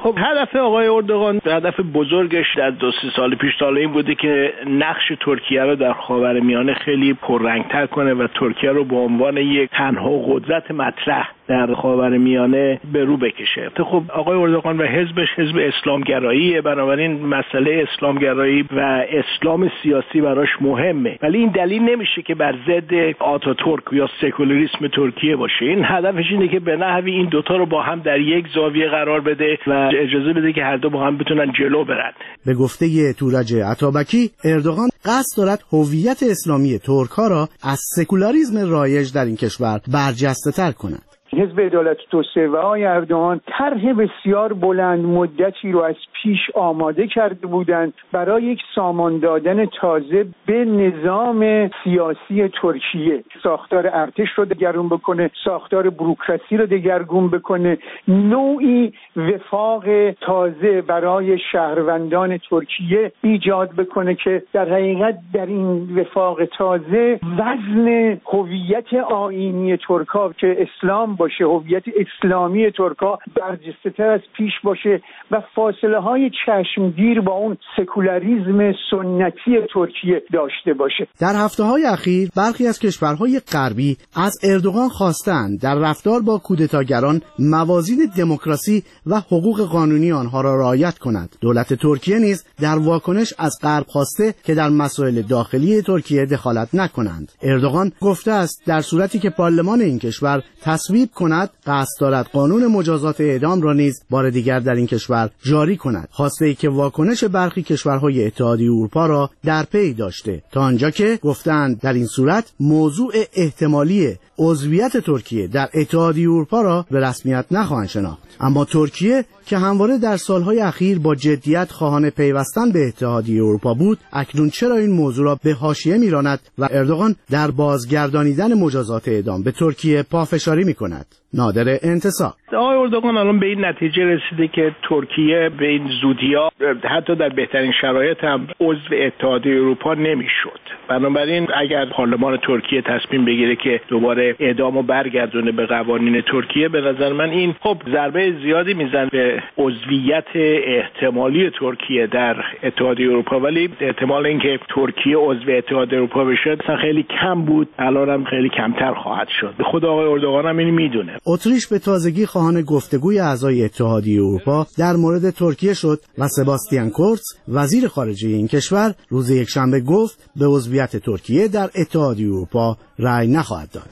خب هدف آقای اردوغان، هدف بزرگش در 2-3 سال پیش تا این بوده که نقش ترکیه رو در خاورمیانه خیلی پررنگ‌تر کنه و ترکیه رو به عنوان یک تنها قدرت مطرح در خاورمیانه به رو بکشه. خب آقای اردوغان و حزبش حزب اسلامگراییه، بنابراین مسئله اسلامگرایی و اسلام سیاسی براش مهمه، ولی این دلیل نمیشه که بر ضد آتاتورک یا سکولاریسم ترکیه باشه. این هدفش اینه که به نحوی این دوتا رو با هم در یک زاویه قرار بده و اجازه بده که هر دو با هم بتونن جلو برن. به گفته تورج عطابکی، اردوغان قصد دارد هویت اسلامی ترک‌ها را از سکولاریسم رایج در این کشور برجسته‌تر کند. حزب عدالت و توسعه و آقای اردوغان طرح بسیار بلند مدتی رو از پیش آماده کرده بودند برای یک سامان دادن تازه به نظام سیاسی ترکیه، ساختار ارتش رو دگرگون بکنه، ساختار بوروکراسی رو دگرگون بکنه، نوعی وفاق تازه برای شهروندان ترکیه ایجاد بکنه که در حقیقت در این وفاق تازه وزن هویت آیینی ترک‌ها که اسلام باشه، هویت اسلامی ترک‌ها برجسته‌تر از پیش باشه و فاصله های چشمگیر با اون سکولاریسم سنتی ترکیه داشته باشه. در هفته‌های اخیر برخی از کشورهای غربی از اردوغان خواستند در رفتار با کودتاگران موازین دموکراسی و حقوق قانونی آنها را رعایت کند. دولت ترکیه نیز در واکنش از غرب خواسته که در مسائل داخلی ترکیه دخالت نکنند. اردوغان گفته است در صورتی که پارلمان این کشور تصویب کند، قصد دارد قانون مجازات اعدام را نیز بار دیگر در این کشور جاری کند. خواسته ای که واکنش برخی کشورهای اتحادیه اروپا را در پی داشته، تا آنجا که گفتند در این صورت موضوع احتمالی عضویت ترکیه در اتحادیه اروپا را به رسمیت نخواهند شناخت. اما ترکیه که همواره در سالهای اخیر با جدیت خواهان پیوستن به اتحادیه اروپا بود، اکنون چرا این موضوع را به حاشیه می‌راند و اردوغان در بازگردانیدن مجازات اعدام به ترکیه پافشاری می‌کند؟ نادر انتصار. آقای اردوغان الان به این نتیجه رسیده که ترکیه به این زودی‌ها حتی در بهترین شرایط هم عضو اتحادیه اروپا نمی‌شد. بنابراین اگر پارلمان ترکیه تصمیم بگیره که دوباره اعدامو برگردونه به قوانین ترکیه، به نظر من این خب ضربه زیادی میزنه به عضویت احتمالی ترکیه در اتحادیه اروپا، ولی احتمال اینکه ترکیه عضو اتحادیه اروپا بشه مثلا خیلی کم بود، الان هم خیلی کمتر خواهد شد. به خود آقای اردوغان هم این میدونه. اتریش به تازگی خواهان گفتگوی اعضای اتحادیه اروپا در مورد ترکیه شد و سباستیان کورتز وزیر خارجه این کشور روز یکشنبه گفت به عضویت ترکیه در اتحادیه اروپا رأی نخواهد داد.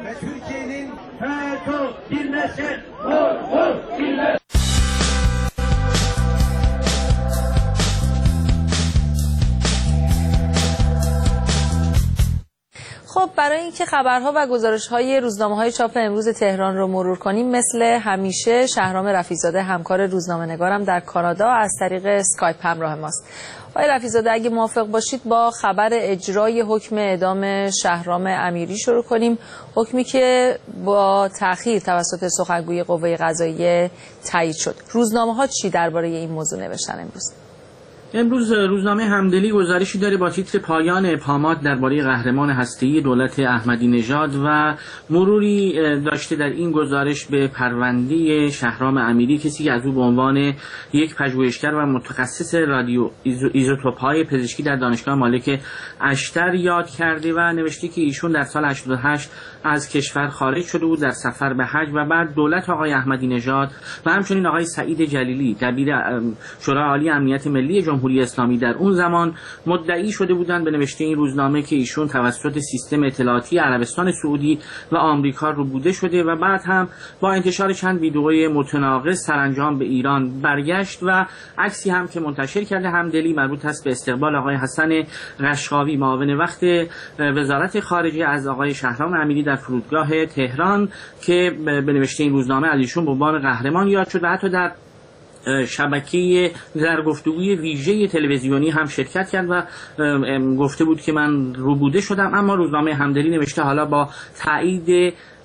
خب برای اینکه خبرها و گزارش‌های روزنامه‌های چاپ امروز تهران رو مرور کنیم، مثل همیشه شهرام رفیع‌زاده همکار روزنامه‌نگارم در کانادا از طریق اسکایپ همراه ماست. آقای رفیع‌زاده اگه موافق باشید با خبر اجرای حکم اعدام شهرام امیری شروع کنیم، حکمی که با تأخیر توسط سخنگوی قوه قضاییه تایید شد. روزنامه‌ها چی درباره این موضوع نوشتن امروز؟ امروز روزنامه همدلی گزارشی داره با تیتر پایان پاماد درباره قهرمان هسته‌ای دولت احمدی نژاد و مروری داشته در این گزارش به پرونده شهرام امیری، کسی که از او به عنوان یک پژوهشگر و متخصص رادیو ایزوتوپ‌های پزشکی در دانشگاه مالک اشتر یاد کرده و نوشته که ایشون در سال 88 از کشور خارج شده بود در سفر به حج و بعد دولت آقای احمدی نژاد و همچنین آقای سعید جلیلی دبیر شورای عالی امنیت ملی جمهوری اسلامی در اون زمان مدعی شده بودند به نوشته این روزنامه که ایشون توسط سیستم اطلاعاتی عربستان سعودی و آمریکا ربوده شده و بعد هم با انتشار چند ویدئوی متناقض سرانجام به ایران برگشت و عکسی هم که منتشر کرده همدلی مربوط است به استقبال آقای حسن قشقاوی معاون وقت وزارت خارجه از آقای شهرام امیری در فرودگاه تهران که به نوشته این روزنامه از ایشون به عنوان قهرمان یاد شد و حتی در شبکه در گفتگوی ویژه تلویزیونی هم شرکت کرد و گفته بود که من ربوده شدم. اما روزنامه همدلی نوشته حالا با تایید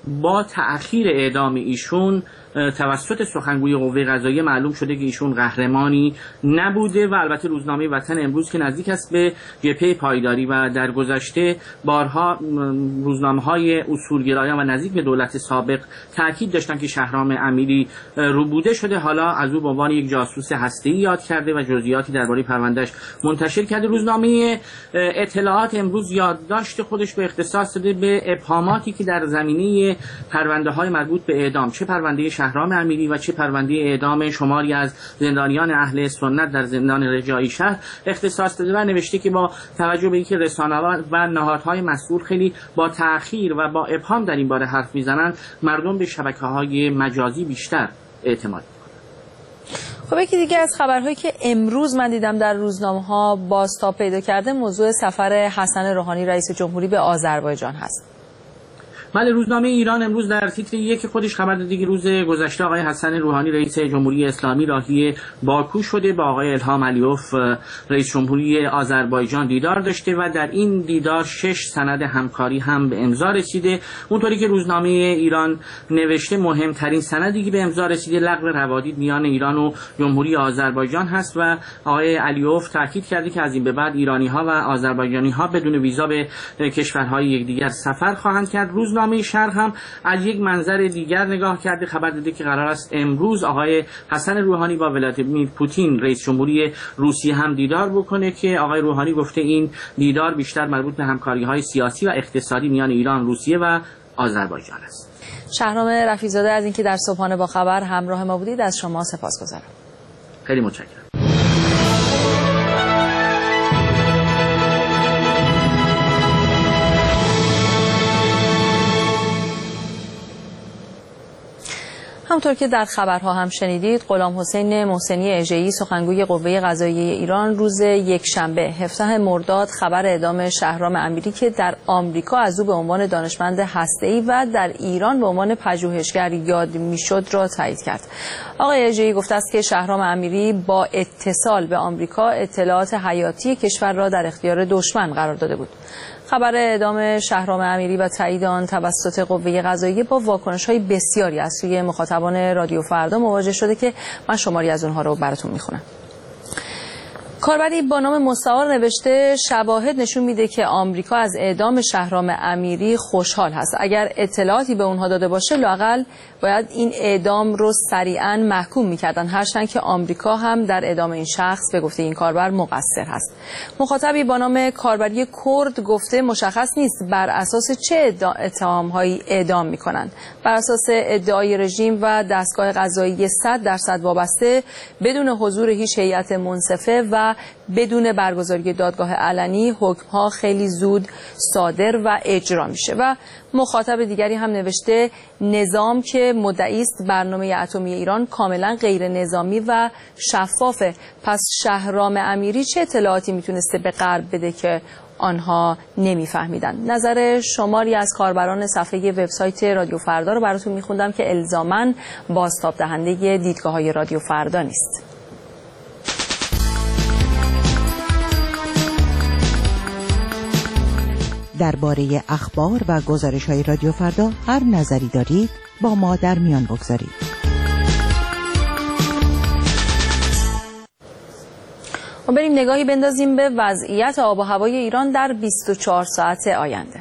با تأخیر اعدام ایشون توسط سخنگوی قوه قضاییه معلوم شده که ایشون قهرمانی نبوده و البته روزنامه وطن امروز که نزدیک است به جبهه پایداری و در گذشته بارها روزنامه‌های اصولگرایان و نزدیک به دولت سابق تاکید داشتن که شهرام امیری روبوده شده، حالا از او به عنوان یک جاسوس هسته‌ای یاد کرده و جزئیاتی درباره پروندهش منتشر کرده. روزنامه اطلاعات امروز یادداشت خودش به اختصاص داده به ابهاماتی که در زمینه پرونده‌های مربوط به اعدام، چه پرونده شهرام امیری و چه پرونده اعدام شماری از زندانیان اهل سنت در زندان رجایی شهر اختصاص داده و نوشته که با توجه به اینکه رسانه‌ها و نهادهای مسئول خیلی با تأخیر و با ابهام در این باره حرف میزنند، مردم به شبکه‌های مجازی بیشتر اعتماد خب یکی دیگه از خبرهایی که امروز من دیدم در روزنامه‌ها بازتاب پیدا کرده موضوع سفر حسن روحانی رئیس جمهوری به آذربایجان هست. بله، روزنامه ایران امروز در تیتر یک خودش خبر داده که روز گذشته آقای حسن روحانی رئیس جمهوری اسلامی راهی باکو شده، با آقای الهام علیوف رئیس جمهوری آذربایجان دیدار داشته و در این دیدار 6 سند همکاری هم به امضا رسیده. اونطوری که روزنامه ایران نوشته مهمترین سندی که به امضا رسیده لغو روادید میان ایران و جمهوری آذربایجان هست و آقای علیوف تاکید کرده که از این به بعد ایرانی‌ها و آذربایجانی‌ها بدون ویزا به کشورهای یکدیگر سفر خواهند کرد. روزنامه شرق هم از یک منظر دیگر نگاه کرده، خبر داده که قرار است امروز آقای حسن روحانی با ولادیمیر پوتین رئیس جمهوری روسیه هم دیدار بکنه که آقای روحانی گفته این دیدار بیشتر مربوط به همکاری‌های سیاسی و اقتصادی میان ایران، روسیه و آذربایجان است. شهرام رفیع‌زاده از اینکه در صبحانه با خبر همراه ما بودید از شما سپاسگزارم. خیلی متشکرم. همونطور که در خبرها هم شنیدید، غلام حسین محسنی اژه‌ای سخنگوی قوه قضاییه ایران روز یکشنبه 17 مرداد خبر اعدام شهرام امیری که در آمریکا از او به عنوان دانشمند هسته‌ای و در ایران به عنوان پژوهشگر یاد میشد را تایید کرد. آقای اژه‌ای گفته است که شهرام امیری با اتصال به آمریکا اطلاعات حیاتی کشور را در اختیار دشمن قرار داده بود. خبر اعدام شهرام امیری و تایید آن توسط قوه قضاییه با واکنش‌های بسیاری از سوی مخاطبان رادیو فردا مواجه شده که من شماری از اونها رو براتون میخونم. کاربری با نام مستعار نوشته شواهد نشون میده که آمریکا از اعدام شهرام امیری خوشحال هست. اگر اطلاعاتی به اونها داده باشه لااقل باید این اعدام رو سریعاً محکوم میکردن، هرچند که آمریکا هم در اعدام این شخص به گفته این کاربر مقصر هست. مخاطبی با نام کاربری کرد گفته مشخص نیست بر اساس چه اتهام‌هایی اعدام میکنن. بر اساس ادعای رژیم و دستگاه قضایی 100% وابسته بدون حضور هیچ هیئت منصفه و بدون برگزاری دادگاه علنی حکم‌ها خیلی زود صادر و اجرا میشه. و مخاطب دیگری هم نوشته نظام که مدعی است برنامه اتمی ایران کاملا غیر نظامی و شفافه، پس شهرام امیری چه اطلاعاتی میتونسته به غرب بده که آنها نمیفهمیدن؟ نظر شماری از کاربران صفحه وبسایت رادیو فردا رو براتون میخوندم که الزاماً بازتاب دهنده دیدگاه‌های رادیو فردا نیست. درباره اخبار و گزارش‌های رادیو فردا هر نظری دارید با ما در میان بگذارید. ما بریم نگاهی بندازیم به وضعیت آب و هوای ایران در 24 ساعت آینده.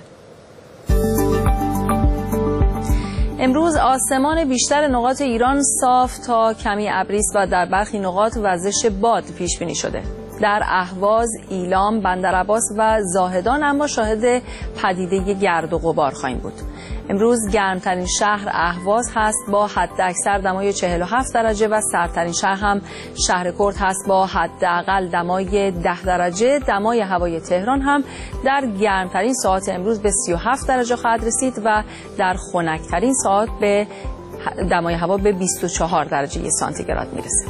امروز آسمان بیشتر نقاط ایران صاف تا کمی ابری است و در برخی نقاط وزش باد پیش بینی شده. در اهواز، ایلام، بندرعباس و زاهدان اما شاهد پدیده گرد و غبار خواهیم بود. امروز گرمترین شهر اهواز هست با حداکثر دمای 47 درجه و سردترین شهر هم شهر کرد هست با حداقل دمای 10 درجه. دمای هوای تهران هم در گرمترین ساعات امروز به 37 درجه خواهد رسید و در خنکترین ساعات به دمای هوا به 24 درجه سانتیگراد میرسه.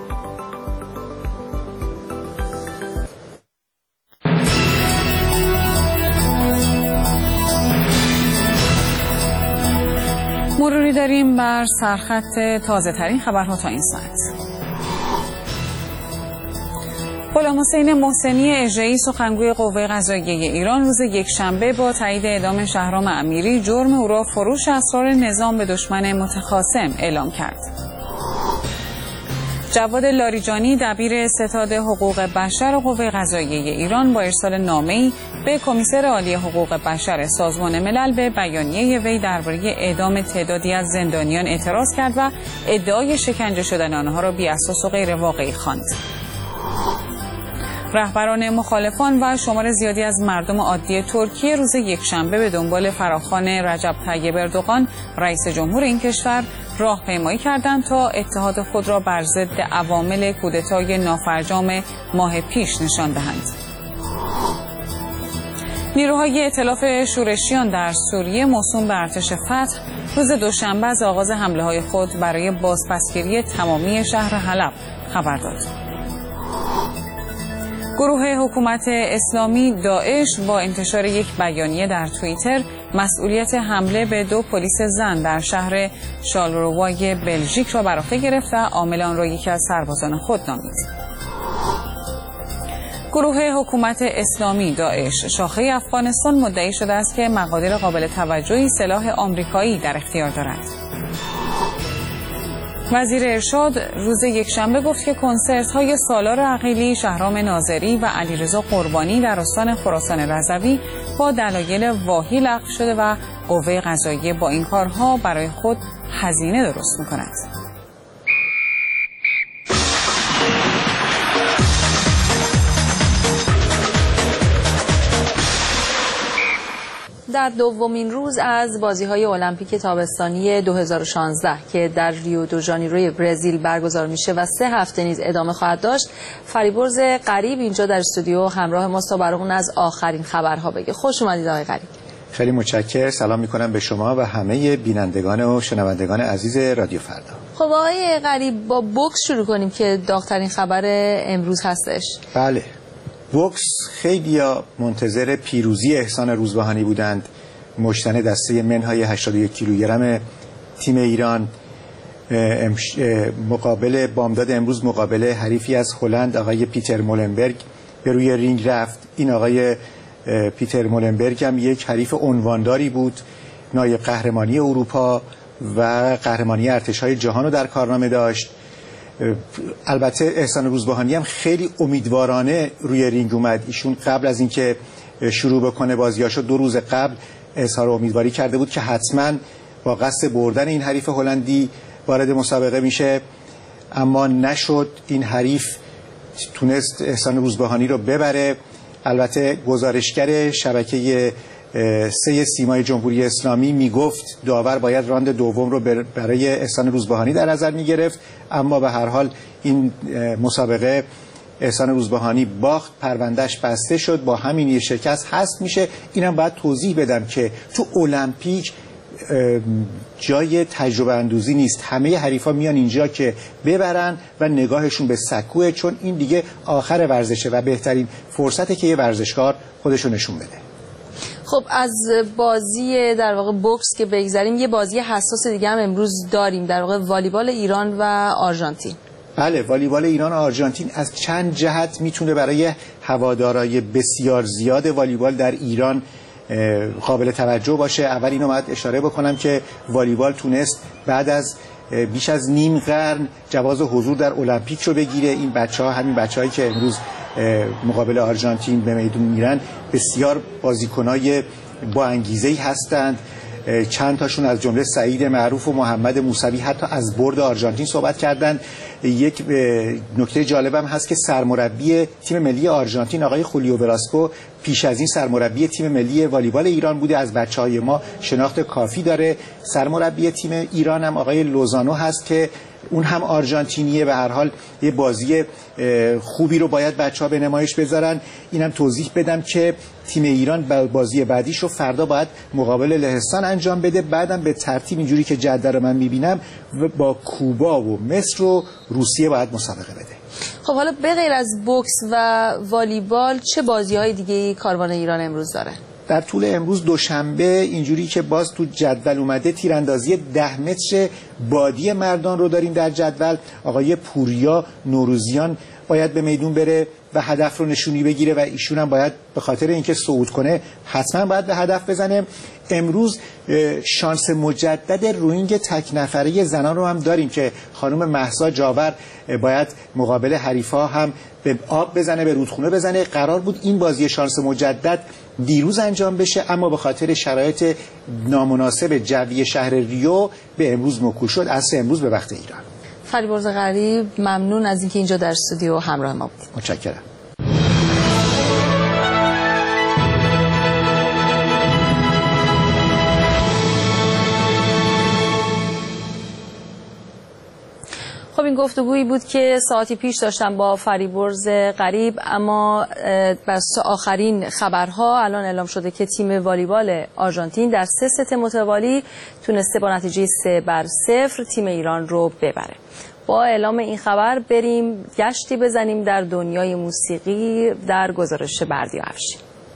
مروری داریم بر سرخط تازه ترین خبرها تا این ساعت. غلام حسین محسنی اژه‌ای سخنگوی قوه قضاییه ایران روز یکشنبه با تایید اعدام شهرام امیری جرم او را فروش اسرار نظام به دشمن متخاصم اعلام کرد. جواد لاریجانی دبیر ستاد حقوق بشر قوه قضاییه ایران با ارسال نامه‌ای به کمیسر عالی حقوق بشر سازمان ملل به بیانیه وی درباره اعدام تعدادی از زندانیان اعتراض کرد و ادعای شکنجه شدن آنها را بی‌اساس و غیر واقعی خواند. رهبران مخالفان و شمار زیادی از مردم عادی ترکیه روز یکشنبه به دنبال فراخوان رجب طیب اردوغان رئیس جمهور این کشور راهپیمایی کردند تا اتحاد خود را بر ضد عوامل کودتای نافرجام ماه پیش نشان دهند. نیروهای ائتلاف شورشیان در سوریه موسوم به ارتش فتح روز دوشنبه از آغاز حمله‌های خود برای بازپسگیری تمامی شهر حلب خبر داد. گروه حکومت اسلامی داعش با انتشار یک بیانیه در توییتر مسئولیت حمله به 2 پلیس زن در شهر شارلروای بلژیک را بر عهده گرفت و عامل آن را یکی از سربازان خود نامید. گروه حکومت اسلامی داعش شاخه افغانستان مدعی شده است که مقادیر قابل توجهی سلاح آمریکایی در اختیار دارد. وزیر ارشاد روز یکشنبه گفت که کنسرت‌های سالار عقیلی، شهرام ناظری و علیرضا قربانی در استان خراسان رضوی با دلایل واهی لغو شده و قوه قضاییه با این کارها برای خود هزینه درست می‌کند. در دومین روز از بازی‌های المپیک تابستانی 2016 که در ریو دو ژانیروی برزیل برگزار میشه و 3 هفته نیز ادامه خواهد داشت، فریبرز غریب اینجا در استودیو همراه ماست تا برامون از آخرین خبرها بگه. خوش اومدید آقای غریب. خیلی متشکرم. سلام میکنم به شما و همه بینندگان و شنوندگان عزیز رادیو فردا. خب آقای غریب، با بوکس شروع کنیم که داغ‌ترین خبر امروز هستش. بله، بوکس خیلی منتظر پیروزی احسان روزبهانی بودند، مشتن دسته منهای 81 کیلوگرم تیم ایران. مقابل بامداد امروز مقابل حریفی از هلند آقای پیتر مولنبرگ به روی رینگ رفت. این آقای پیتر مولنبرگ هم یک حریف عنوانداری بود، نایب قهرمانی اروپا و قهرمانی ارتش‌های جهان رو در کارنامه داشت. البته احسان روزبهانی هم خیلی امیدوارانه روی رینگ اومد. ایشون قبل از اینکه شروع بکنه بازیاشو 2 روز قبل اظهار امیدواری کرده بود که حتما با قصد بردن این حریف هلندی وارد مسابقه میشه، اما نشد. این حریف تونست احسان روزبهانی رو ببره. البته گزارشگر شبکه 3 سیمای جمهوری اسلامی میگفت داور باید راند دوم رو برای احسان روزبهانی در نظر میگرفت، اما به هر حال این مسابقه احسان روزبهانی باخت، پروندهش بسته شد، با همین یه شکست حذف میشه. اینم باید توضیح بدم که تو المپیک جای تجربه اندوزی نیست، همه حریفا میان اینجا که ببرن و نگاهشون به سکوه، چون این دیگه آخر ورزشه و بهترین فرصته که یه ورزشکار خودشو نشون بده. خب از بازی در واقع بوکس که بگذاریم، یه بازی حساس دیگه هم امروز داریم، در واقع والیبال ایران و آرژانتین. بله، والیبال ایران و آرژانتین از چند جهت میتونه برای هوادارای بسیار زیاد والیبال در ایران قابل توجه باشه. اول اینو باید اشاره بکنم که والیبال تونست بعد از بیش از نیم قرن جواز حضور در المپیک رو بگیره. این بچه‌ها، همین بچه‌هایی که امروز مقابل آرژانتین به میدون میرن، بسیار بازیکنای با انگیزه‌ای هستند. چند تاشون از جمله سعید معروف و محمد موسوی حتی از برد آرژانتین صحبت کردند. یک نکته جالبم هست که سرمربی تیم ملی آرژانتین آقای خولیو براسکو پیش از این سرمربی تیم ملی والیبال ایران بوده، از بچه‌های ما شناخت کافی داره. سرمربی تیم ایران هم آقای لوزانو هست که اون هم آرژانتینیه. به هر حال یه بازی خوبی رو باید بچه‌ها به نمایش بذارن. اینم توضیح بدم که تیم ایران بازی بعدیش رو فردا باید مقابل لهستان انجام بده، بعدم به ترتیب اینجوری که جدول رو من می‌بینم با کوبا و مصر و روسیه باید مسابقه بده. خب حالا به غیر از بوکس و والیبال چه بازی‌های دیگه‌ای کاروان ایران امروز داره؟ در طول امروز دوشنبه اینجوری که باز تو جدول اومده، تیراندازی 10 متر بادی مردان رو داریم در جدول. آقای پوریا نوروزیان باید به میدون بره و هدف رو نشونی بگیره و ایشون هم باید به خاطر اینکه صعود کنه حتما باید به هدف بزنه. امروز شانس مجدد روینگ تک نفره زنان رو هم داریم که خانم مهسا جاور باید مقابل حریفا هم به آب بزنه، به رودخونه بزنه. قرار بود این بازی شانس مجدد دیروز انجام بشه، اما به خاطر شرایط نامناسب جوی شهر ریو به امروز موکول شد، از امروز به وقت ایران. فریبرز غریب، ممنون از اینکه اینجا در استودیو همراه ما بودید. متشکرم. خب این گفتگویی بود که ساعتی پیش داشتم با فریبرز غریب، اما بر آخرین خبرها الان اعلام شده که تیم والیبال آرژانتین در 3 ست متوالی تونسته با نتیجه 3-0 تیم ایران رو ببره. با اعلام این خبر بریم گشتی بزنیم در دنیای موسیقی در گزارش بردیا افشین.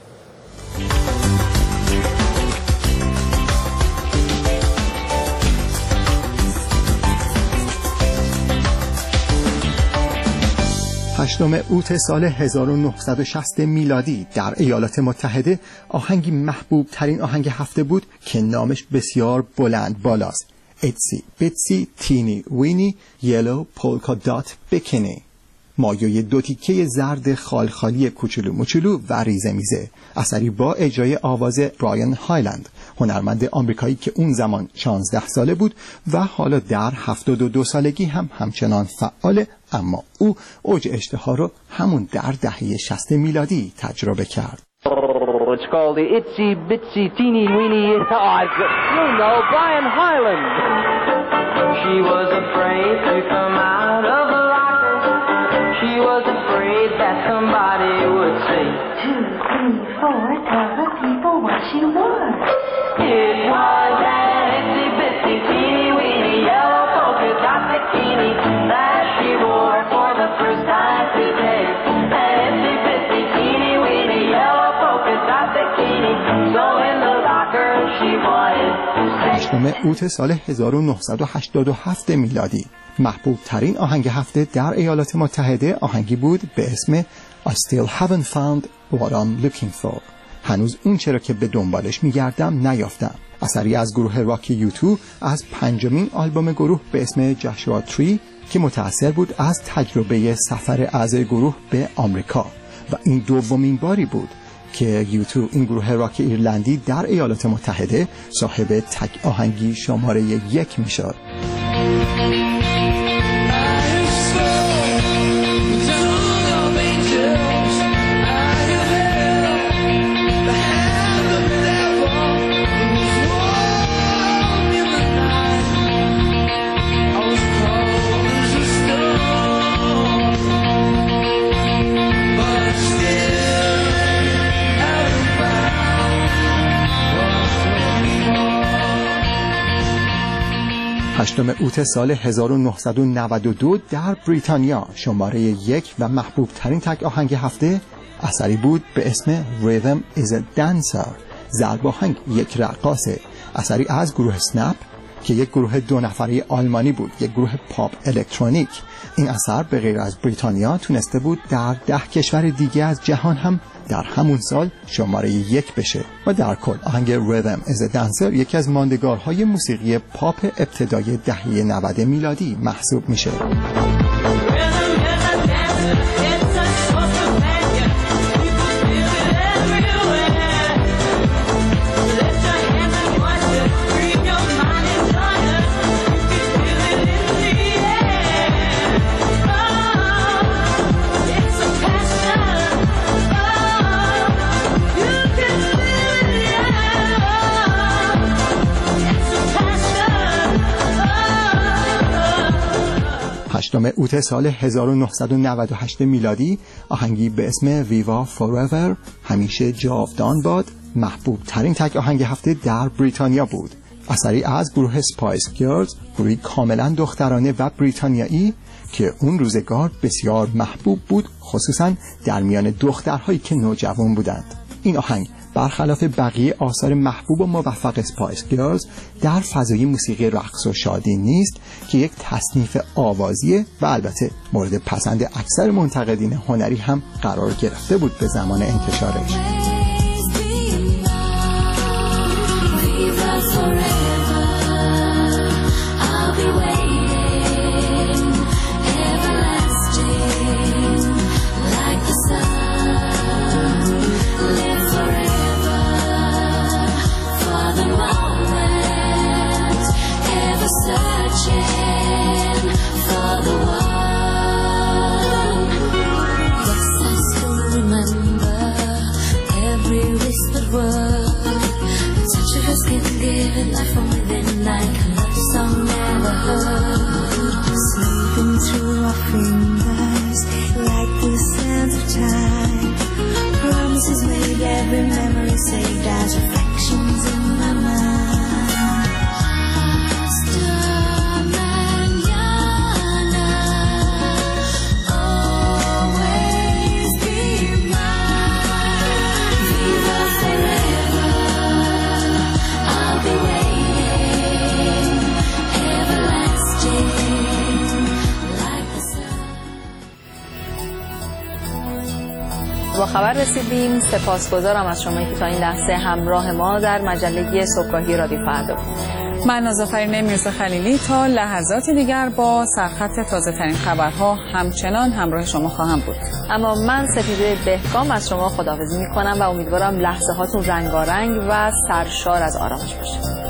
هشتم اوت سال 1960 میلادی در ایالات متحده آهنگی محبوب ترین آهنگ هفته بود که نامش بسیار بلند بالاست. ایتسی بیتسی تینی وینی یلو پولکا دات بکنی، مایه 2 تیکه زرد خالخالی کوچولو موچولو و ریزه میزه، اثری با اجرای آواز برایان هایلند، هنرمند آمریکایی که اون زمان 16 ساله بود و حالا در 72 سالگی هم همچنان فعاله، اما او اوج اشتهار رو همون در دهه 60 میلادی تجربه کرد. It's called the Itsy Bitsy Teeny Weeny, you know, Brian Hyland. She was afraid to come out of the locker. She was afraid that somebody would say 2, 3, 4, tell the people what she was. It was an Itsy Bitsy Teeny Weeny yellow polka dot bikini that she wore for the first time today. An Itsy Bitsy Teeny Weeny yellow polka dot bikini, so in the locker she wanted to say. 8 اوت سال 1987 میلادی محبوب ترین آهنگ هفته در ایالات متحده آهنگی بود به اسم I still haven't found what I'm looking for. هنوز اون چرا که به دنبالش میگردم نیافتم. اثری از گروه راک یوتو از 5مین آلبوم گروه به اسم جاشوا تری که متأثر بود از تجربه سفر اعضای گروه به آمریکا و این دومین باری بود که یوتو، این گروه راک ایرلندی، در ایالات متحده صاحب تک آهنگی شماره 1 میشد. هشتم اوت سال 1992 در بریتانیا شماره 1 و محبوب ترین تک آهنگ هفته اثری بود به اسم Rhythm is a Dancer. ضرب آهنگ یک رقاصه، اثری از گروه سنپ که یک گروه 2 نفره آلمانی بود، یک گروه پاپ الکترونیک. این اثر به غیر از بریتانیا تونسته بود در 10 کشور دیگه از جهان هم در همون سال شماره 1 بشه و در کل آهنگ Rhythm is a Dancer یکی از ماندگارهای موسیقی پاپ ابتدای دهه 90 میلادی محسوب میشه. هشتم اوت سال 1998 میلادی آهنگی به اسم ویوا فوراور، همیشه جاودان باد، محبوب ترین تک آهنگ هفته در بریتانیا بود. اثری از گروه سپایس گیرلز، گروهی کاملا دخترانه و بریتانیایی که اون روزگار بسیار محبوب بود، خصوصا در میان دخترهایی که نوجوان بودند. این آهنگ برخلاف بقیه آثار محبوب و موفق اسپایس گرلز در فضای موسیقی رقص و شادی نیست که یک تصنیف آوازیه و البته مورد پسند اکثر منتقدین هنری هم قرار گرفته بود به زمان انتشارش. با خبر رسیدیم. سپاسگزارم از شما که تا این لحظه همراه ما در مجله صبحگاهی رادیو فردا. من نازآفرین میرزا خلیلی تا لحظات دیگر با سرخط تازه ترین خبرها همچنان همراه شما خواهم بود. اما من ستیزه بهکام از شما خداحافظی میکنم و امیدوارم لحظه هاتون رنگارنگ و سرشار از آرامش باشه.